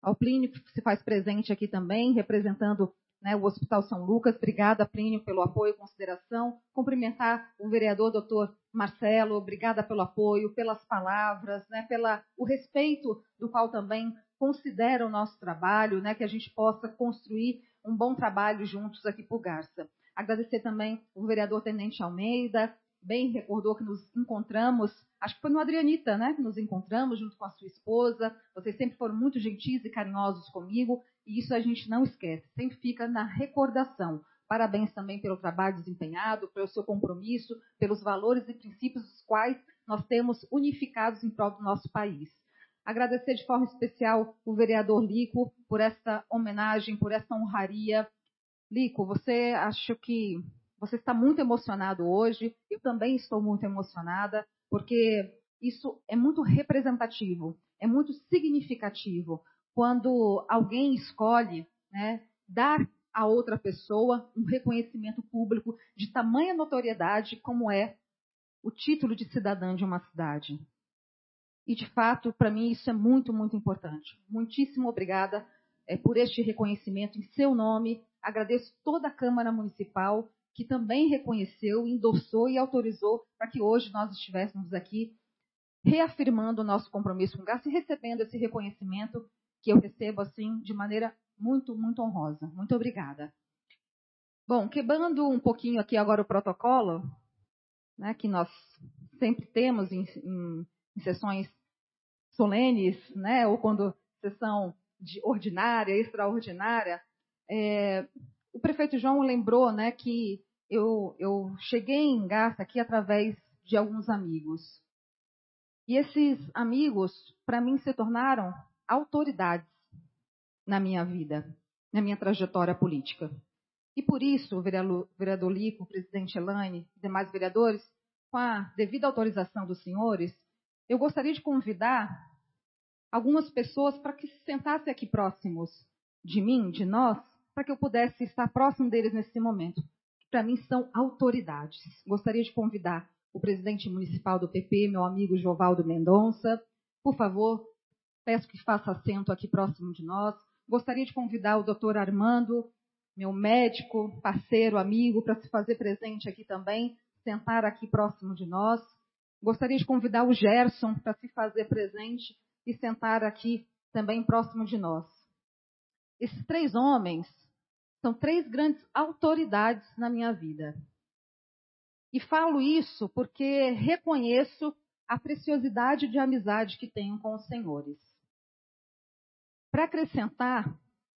ao Plínio, que se faz presente aqui também, representando, né, o Hospital São Lucas. Obrigada, Plínio, pelo apoio e consideração. Cumprimentar o vereador doutor Marcelo, obrigada pelo apoio, pelas palavras, né, pela, o respeito do qual também considera o nosso trabalho, né, que a gente possa construir um bom trabalho juntos aqui por Garça. Agradecer também o vereador Tenente Almeida, bem recordou que nos encontramos, acho que foi no Adrianita, né, que nos encontramos junto com a sua esposa. Vocês sempre foram muito gentis e carinhosos comigo, e isso a gente não esquece, sempre fica na recordação. Parabéns também pelo trabalho desempenhado, pelo seu compromisso, pelos valores e princípios dos quais nós temos unificados em prol do nosso país. Agradecer de forma especial o vereador Lico por essa homenagem, por essa honraria. Lico, você acho que você está muito emocionado hoje, eu também estou muito emocionada, porque isso é muito representativo, é muito significativo, quando alguém escolhe, né, dar a outra pessoa um reconhecimento público de tamanha notoriedade como é o título de cidadã de uma cidade. E, de fato, para mim isso é muito, muito importante. Muitíssimo obrigada é, por este reconhecimento em seu nome. Agradeço toda a Câmara Municipal, que também reconheceu, endossou e autorizou para que hoje nós estivéssemos aqui reafirmando o nosso compromisso com o Garça e recebendo esse reconhecimento que eu recebo assim de maneira muito, muito honrosa. Muito obrigada. Bom, quebrando um pouquinho aqui agora o protocolo, né, que nós sempre temos em, em, em sessões solenes, né, ou quando sessão de ordinária, extraordinária, é, o prefeito João lembrou, né, que eu, eu cheguei em Garça aqui através de alguns amigos. E esses amigos, para mim, se tornaram autoridades na minha vida, na minha trajetória política. E por isso, o vereador, vereador Lico, o presidente Elaine e demais vereadores, com a devida autorização dos senhores, eu gostaria de convidar algumas pessoas para que se sentassem aqui próximos de mim, de nós, para que eu pudesse estar próximo deles nesse momento. Para mim, são autoridades. Gostaria de convidar o presidente municipal do P P, meu amigo Jovaldo Mendonça. Por favor, peço que faça assento aqui próximo de nós. Gostaria de convidar o doutor Armando, meu médico, parceiro, amigo, para se fazer presente aqui também, sentar aqui próximo de nós. Gostaria de convidar o Gerson para se fazer presente e sentar aqui também próximo de nós. Esses três homens são três grandes autoridades na minha vida. E falo isso porque reconheço a preciosidade de amizade que tenho com os senhores. Para acrescentar,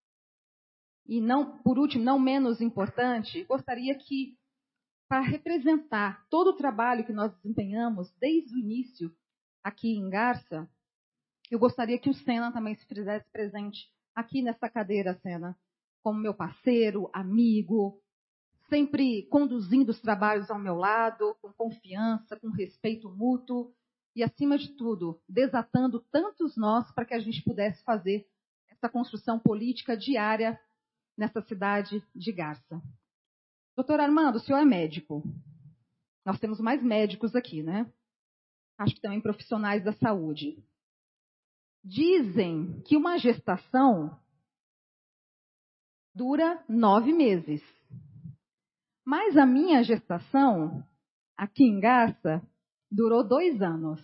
e não, por último, não menos importante, gostaria que, para representar todo o trabalho que nós desempenhamos desde o início aqui em Garça, eu gostaria que o Sena também se fizesse presente aqui nessa cadeira, Sena, como meu parceiro, amigo, sempre conduzindo os trabalhos ao meu lado, com confiança, com respeito mútuo e, acima de tudo, desatando tantos nós para que a gente pudesse fazer essa construção política diária nessa cidade de Garça. Doutor Armando, o senhor é médico. Nós temos mais médicos aqui, né? Acho que também profissionais da saúde. Dizem que uma gestação dura nove meses. Mas a minha gestação, aqui em Garça, durou dois anos.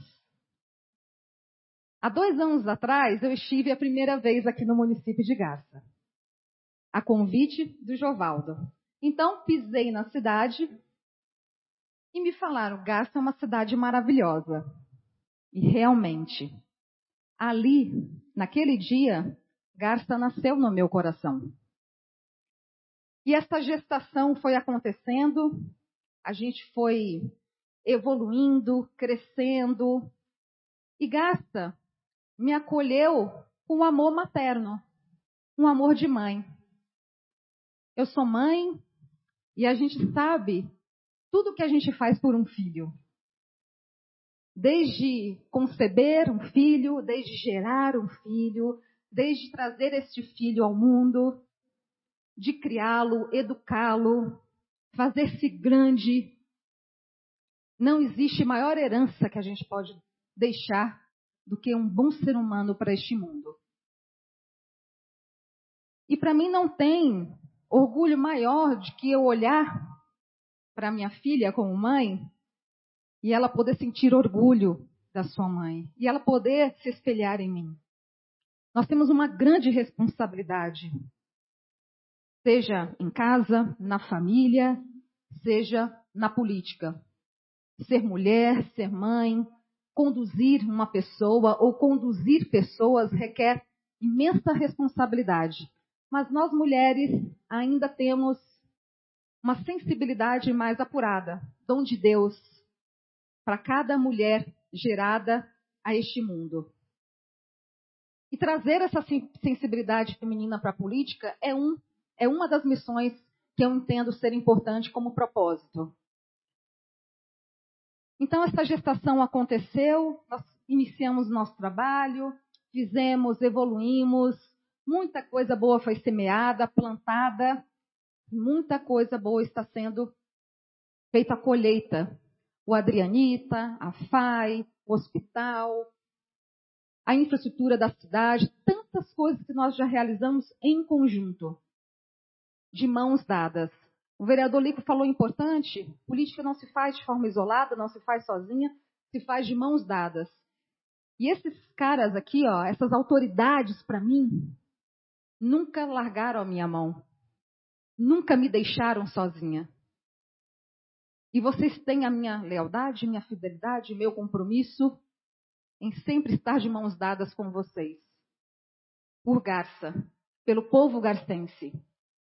Há dois anos atrás, eu estive a primeira vez aqui no município de Garça, a convite do Jovaldo. Então, pisei na cidade e me falaram, Garça é uma cidade maravilhosa. E realmente, ali, naquele dia, Garça nasceu no meu coração. E essa gestação foi acontecendo, a gente foi evoluindo, crescendo, e Garça me acolheu com um amor materno, um amor de mãe. Eu sou mãe e a gente sabe tudo que a gente faz por um filho. Desde conceber um filho, desde gerar um filho, desde trazer este filho ao mundo, de criá-lo, educá-lo, fazer-se grande. Não existe maior herança que a gente pode deixar do que um bom ser humano para este mundo. E para mim não tem orgulho maior de que eu olhar para minha filha como mãe e ela poder sentir orgulho da sua mãe e ela poder se espelhar em mim. Nós temos uma grande responsabilidade, seja em casa, na família, seja na política. Ser mulher, ser mãe, conduzir uma pessoa ou conduzir pessoas requer imensa responsabilidade. Mas nós mulheres ainda temos uma sensibilidade mais apurada, dom de Deus, para cada mulher gerada a este mundo. E trazer essa sensibilidade feminina para a política é, um, é uma das missões que eu entendo ser importante como propósito. Então, essa gestação aconteceu, nós iniciamos nosso trabalho, fizemos, evoluímos, muita coisa boa foi semeada, plantada, muita coisa boa está sendo feita a colheita. O Adrianita, a F A I, o hospital, a infraestrutura da cidade, tantas coisas que nós já realizamos em conjunto, de mãos dadas. O vereador Lico falou importante, política não se faz de forma isolada, não se faz sozinha, se faz de mãos dadas. E esses caras aqui, ó, essas autoridades para mim, nunca largaram a minha mão, nunca me deixaram sozinha. E vocês têm a minha lealdade, minha fidelidade, meu compromisso em sempre estar de mãos dadas com vocês. Por Garça, pelo povo garcense.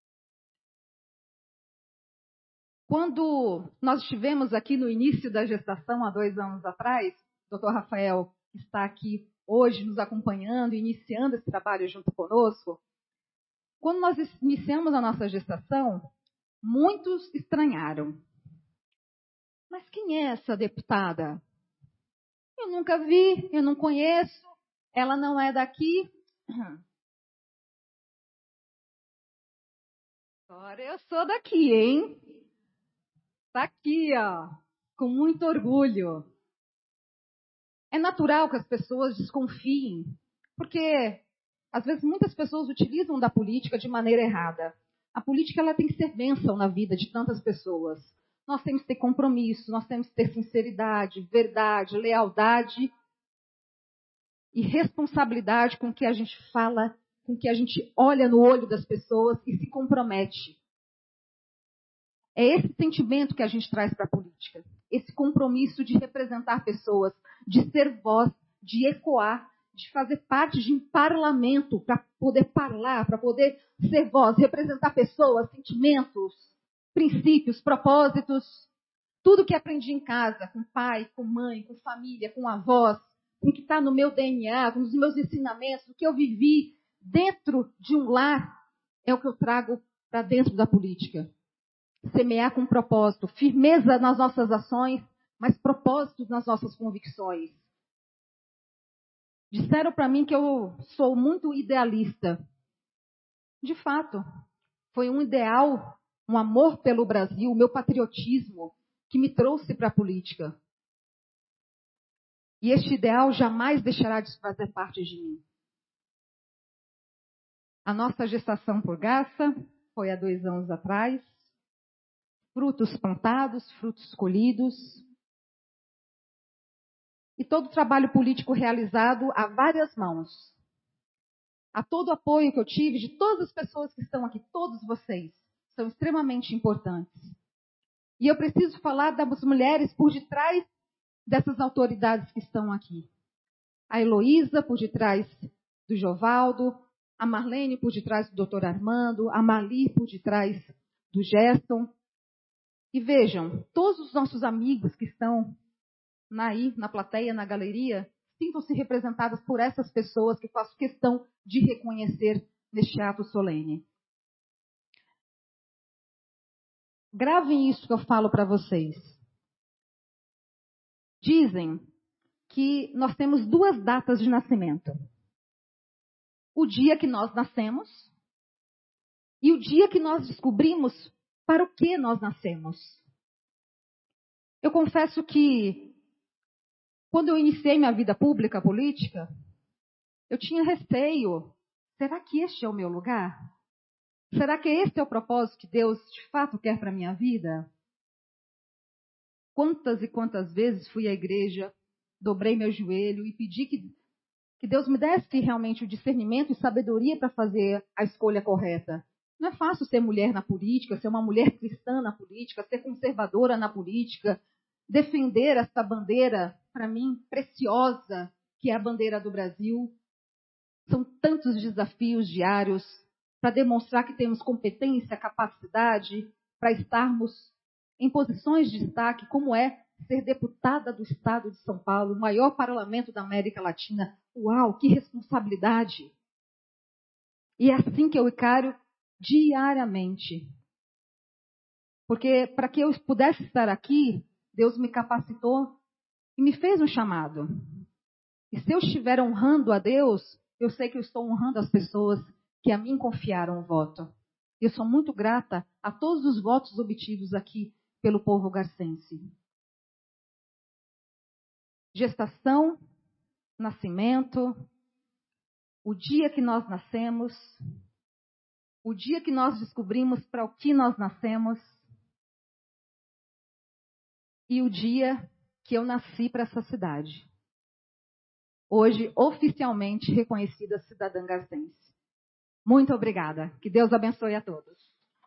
Quando nós estivemos aqui no início da gestação, há dois anos atrás, o doutor Rafael está aqui hoje nos acompanhando, iniciando esse trabalho junto conosco. Quando nós iniciamos a nossa gestação, muitos estranharam. Mas quem é essa deputada? Eu nunca vi, eu não conheço, ela não é daqui. Agora eu sou daqui, hein? Está aqui, ó, com muito orgulho. É natural que as pessoas desconfiem, porque às vezes muitas pessoas utilizam da política de maneira errada. A política ela tem que ser bênção na vida de tantas pessoas. Nós temos que ter compromisso, nós temos que ter sinceridade, verdade, lealdade e responsabilidade com o que a gente fala, com o que a gente olha no olho das pessoas e se compromete. É esse sentimento que a gente traz para a política. Esse compromisso de representar pessoas, de ser voz, de ecoar, de fazer parte de um parlamento para poder falar, para poder ser voz, representar pessoas, sentimentos, princípios, propósitos. Tudo que aprendi em casa, com pai, com mãe, com família, com avós, com o que está no meu D N A, com os meus ensinamentos, o que eu vivi dentro de um lar, é o que eu trago para dentro da política. Semear com propósito, firmeza nas nossas ações, mas propósitos nas nossas convicções. Disseram para mim que eu sou muito idealista. De fato, foi um ideal, um amor pelo Brasil, o meu patriotismo, que me trouxe para a política. E este ideal jamais deixará de fazer parte de mim. A nossa gestação por Garça foi há dois anos atrás. Frutos plantados, frutos colhidos. E todo o trabalho político realizado a várias mãos. A todo o apoio que eu tive de todas as pessoas que estão aqui, todos vocês, são extremamente importantes. E eu preciso falar das mulheres por detrás dessas autoridades que estão aqui. A Heloísa por detrás do Jovaldo, a Marlene por detrás do doutor Armando, a Mali por detrás do Gerson. E vejam, todos os nossos amigos que estão aí na plateia, na galeria, sintam-se representados por essas pessoas que faço questão de reconhecer neste ato solene. Gravem isso que eu falo para vocês. Dizem que nós temos duas datas de nascimento. O dia que nós nascemos e o dia que nós descobrimos para o que nós nascemos. Eu confesso que, quando eu iniciei minha vida pública, política, eu tinha receio. Será que este é o meu lugar? Será que esse é o propósito que Deus de fato quer para a minha vida? Quantas e quantas vezes fui à igreja, dobrei meu joelho e pedi que, que Deus me desse realmente o discernimento e sabedoria para fazer a escolha correta. Não é fácil ser mulher na política, ser uma mulher cristã na política, ser conservadora na política, defender essa bandeira, para mim, preciosa, que é a bandeira do Brasil. São tantos desafios diários para demonstrar que temos competência, capacidade para estarmos em posições de destaque, como é ser deputada do Estado de São Paulo, o maior parlamento da América Latina. Uau, que responsabilidade! E é assim que eu encaro diariamente. Porque para que eu pudesse estar aqui, Deus me capacitou e me fez um chamado. E se eu estiver honrando a Deus, eu sei que eu estou honrando as pessoas que a mim confiaram o voto. Eu sou muito grata a todos os votos obtidos aqui pelo povo garcense. Gestação, nascimento, o dia que nós nascemos, o dia que nós descobrimos para o que nós nascemos e o dia que eu nasci para essa cidade. Hoje, oficialmente reconhecida cidadã garcense. Muito obrigada. Que Deus abençoe a todos.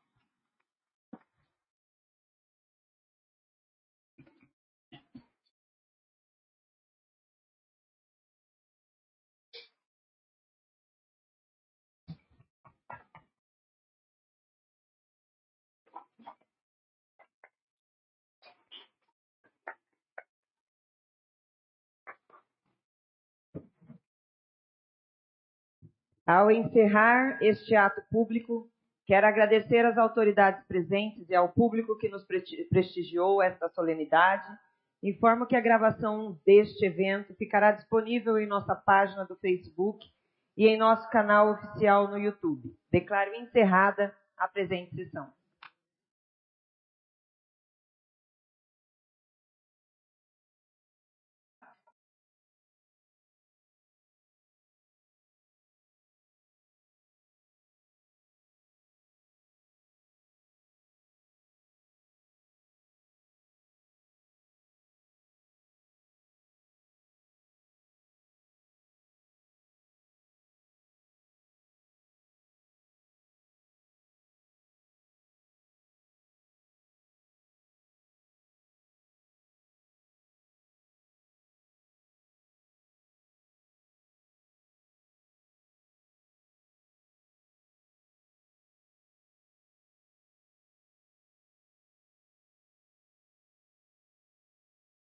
Ao encerrar este ato público, quero agradecer às autoridades presentes e ao público que nos prestigiou esta solenidade. Informo que a gravação deste evento ficará disponível em nossa página do Facebook e em nosso canal oficial no YouTube. Declaro encerrada a presente sessão.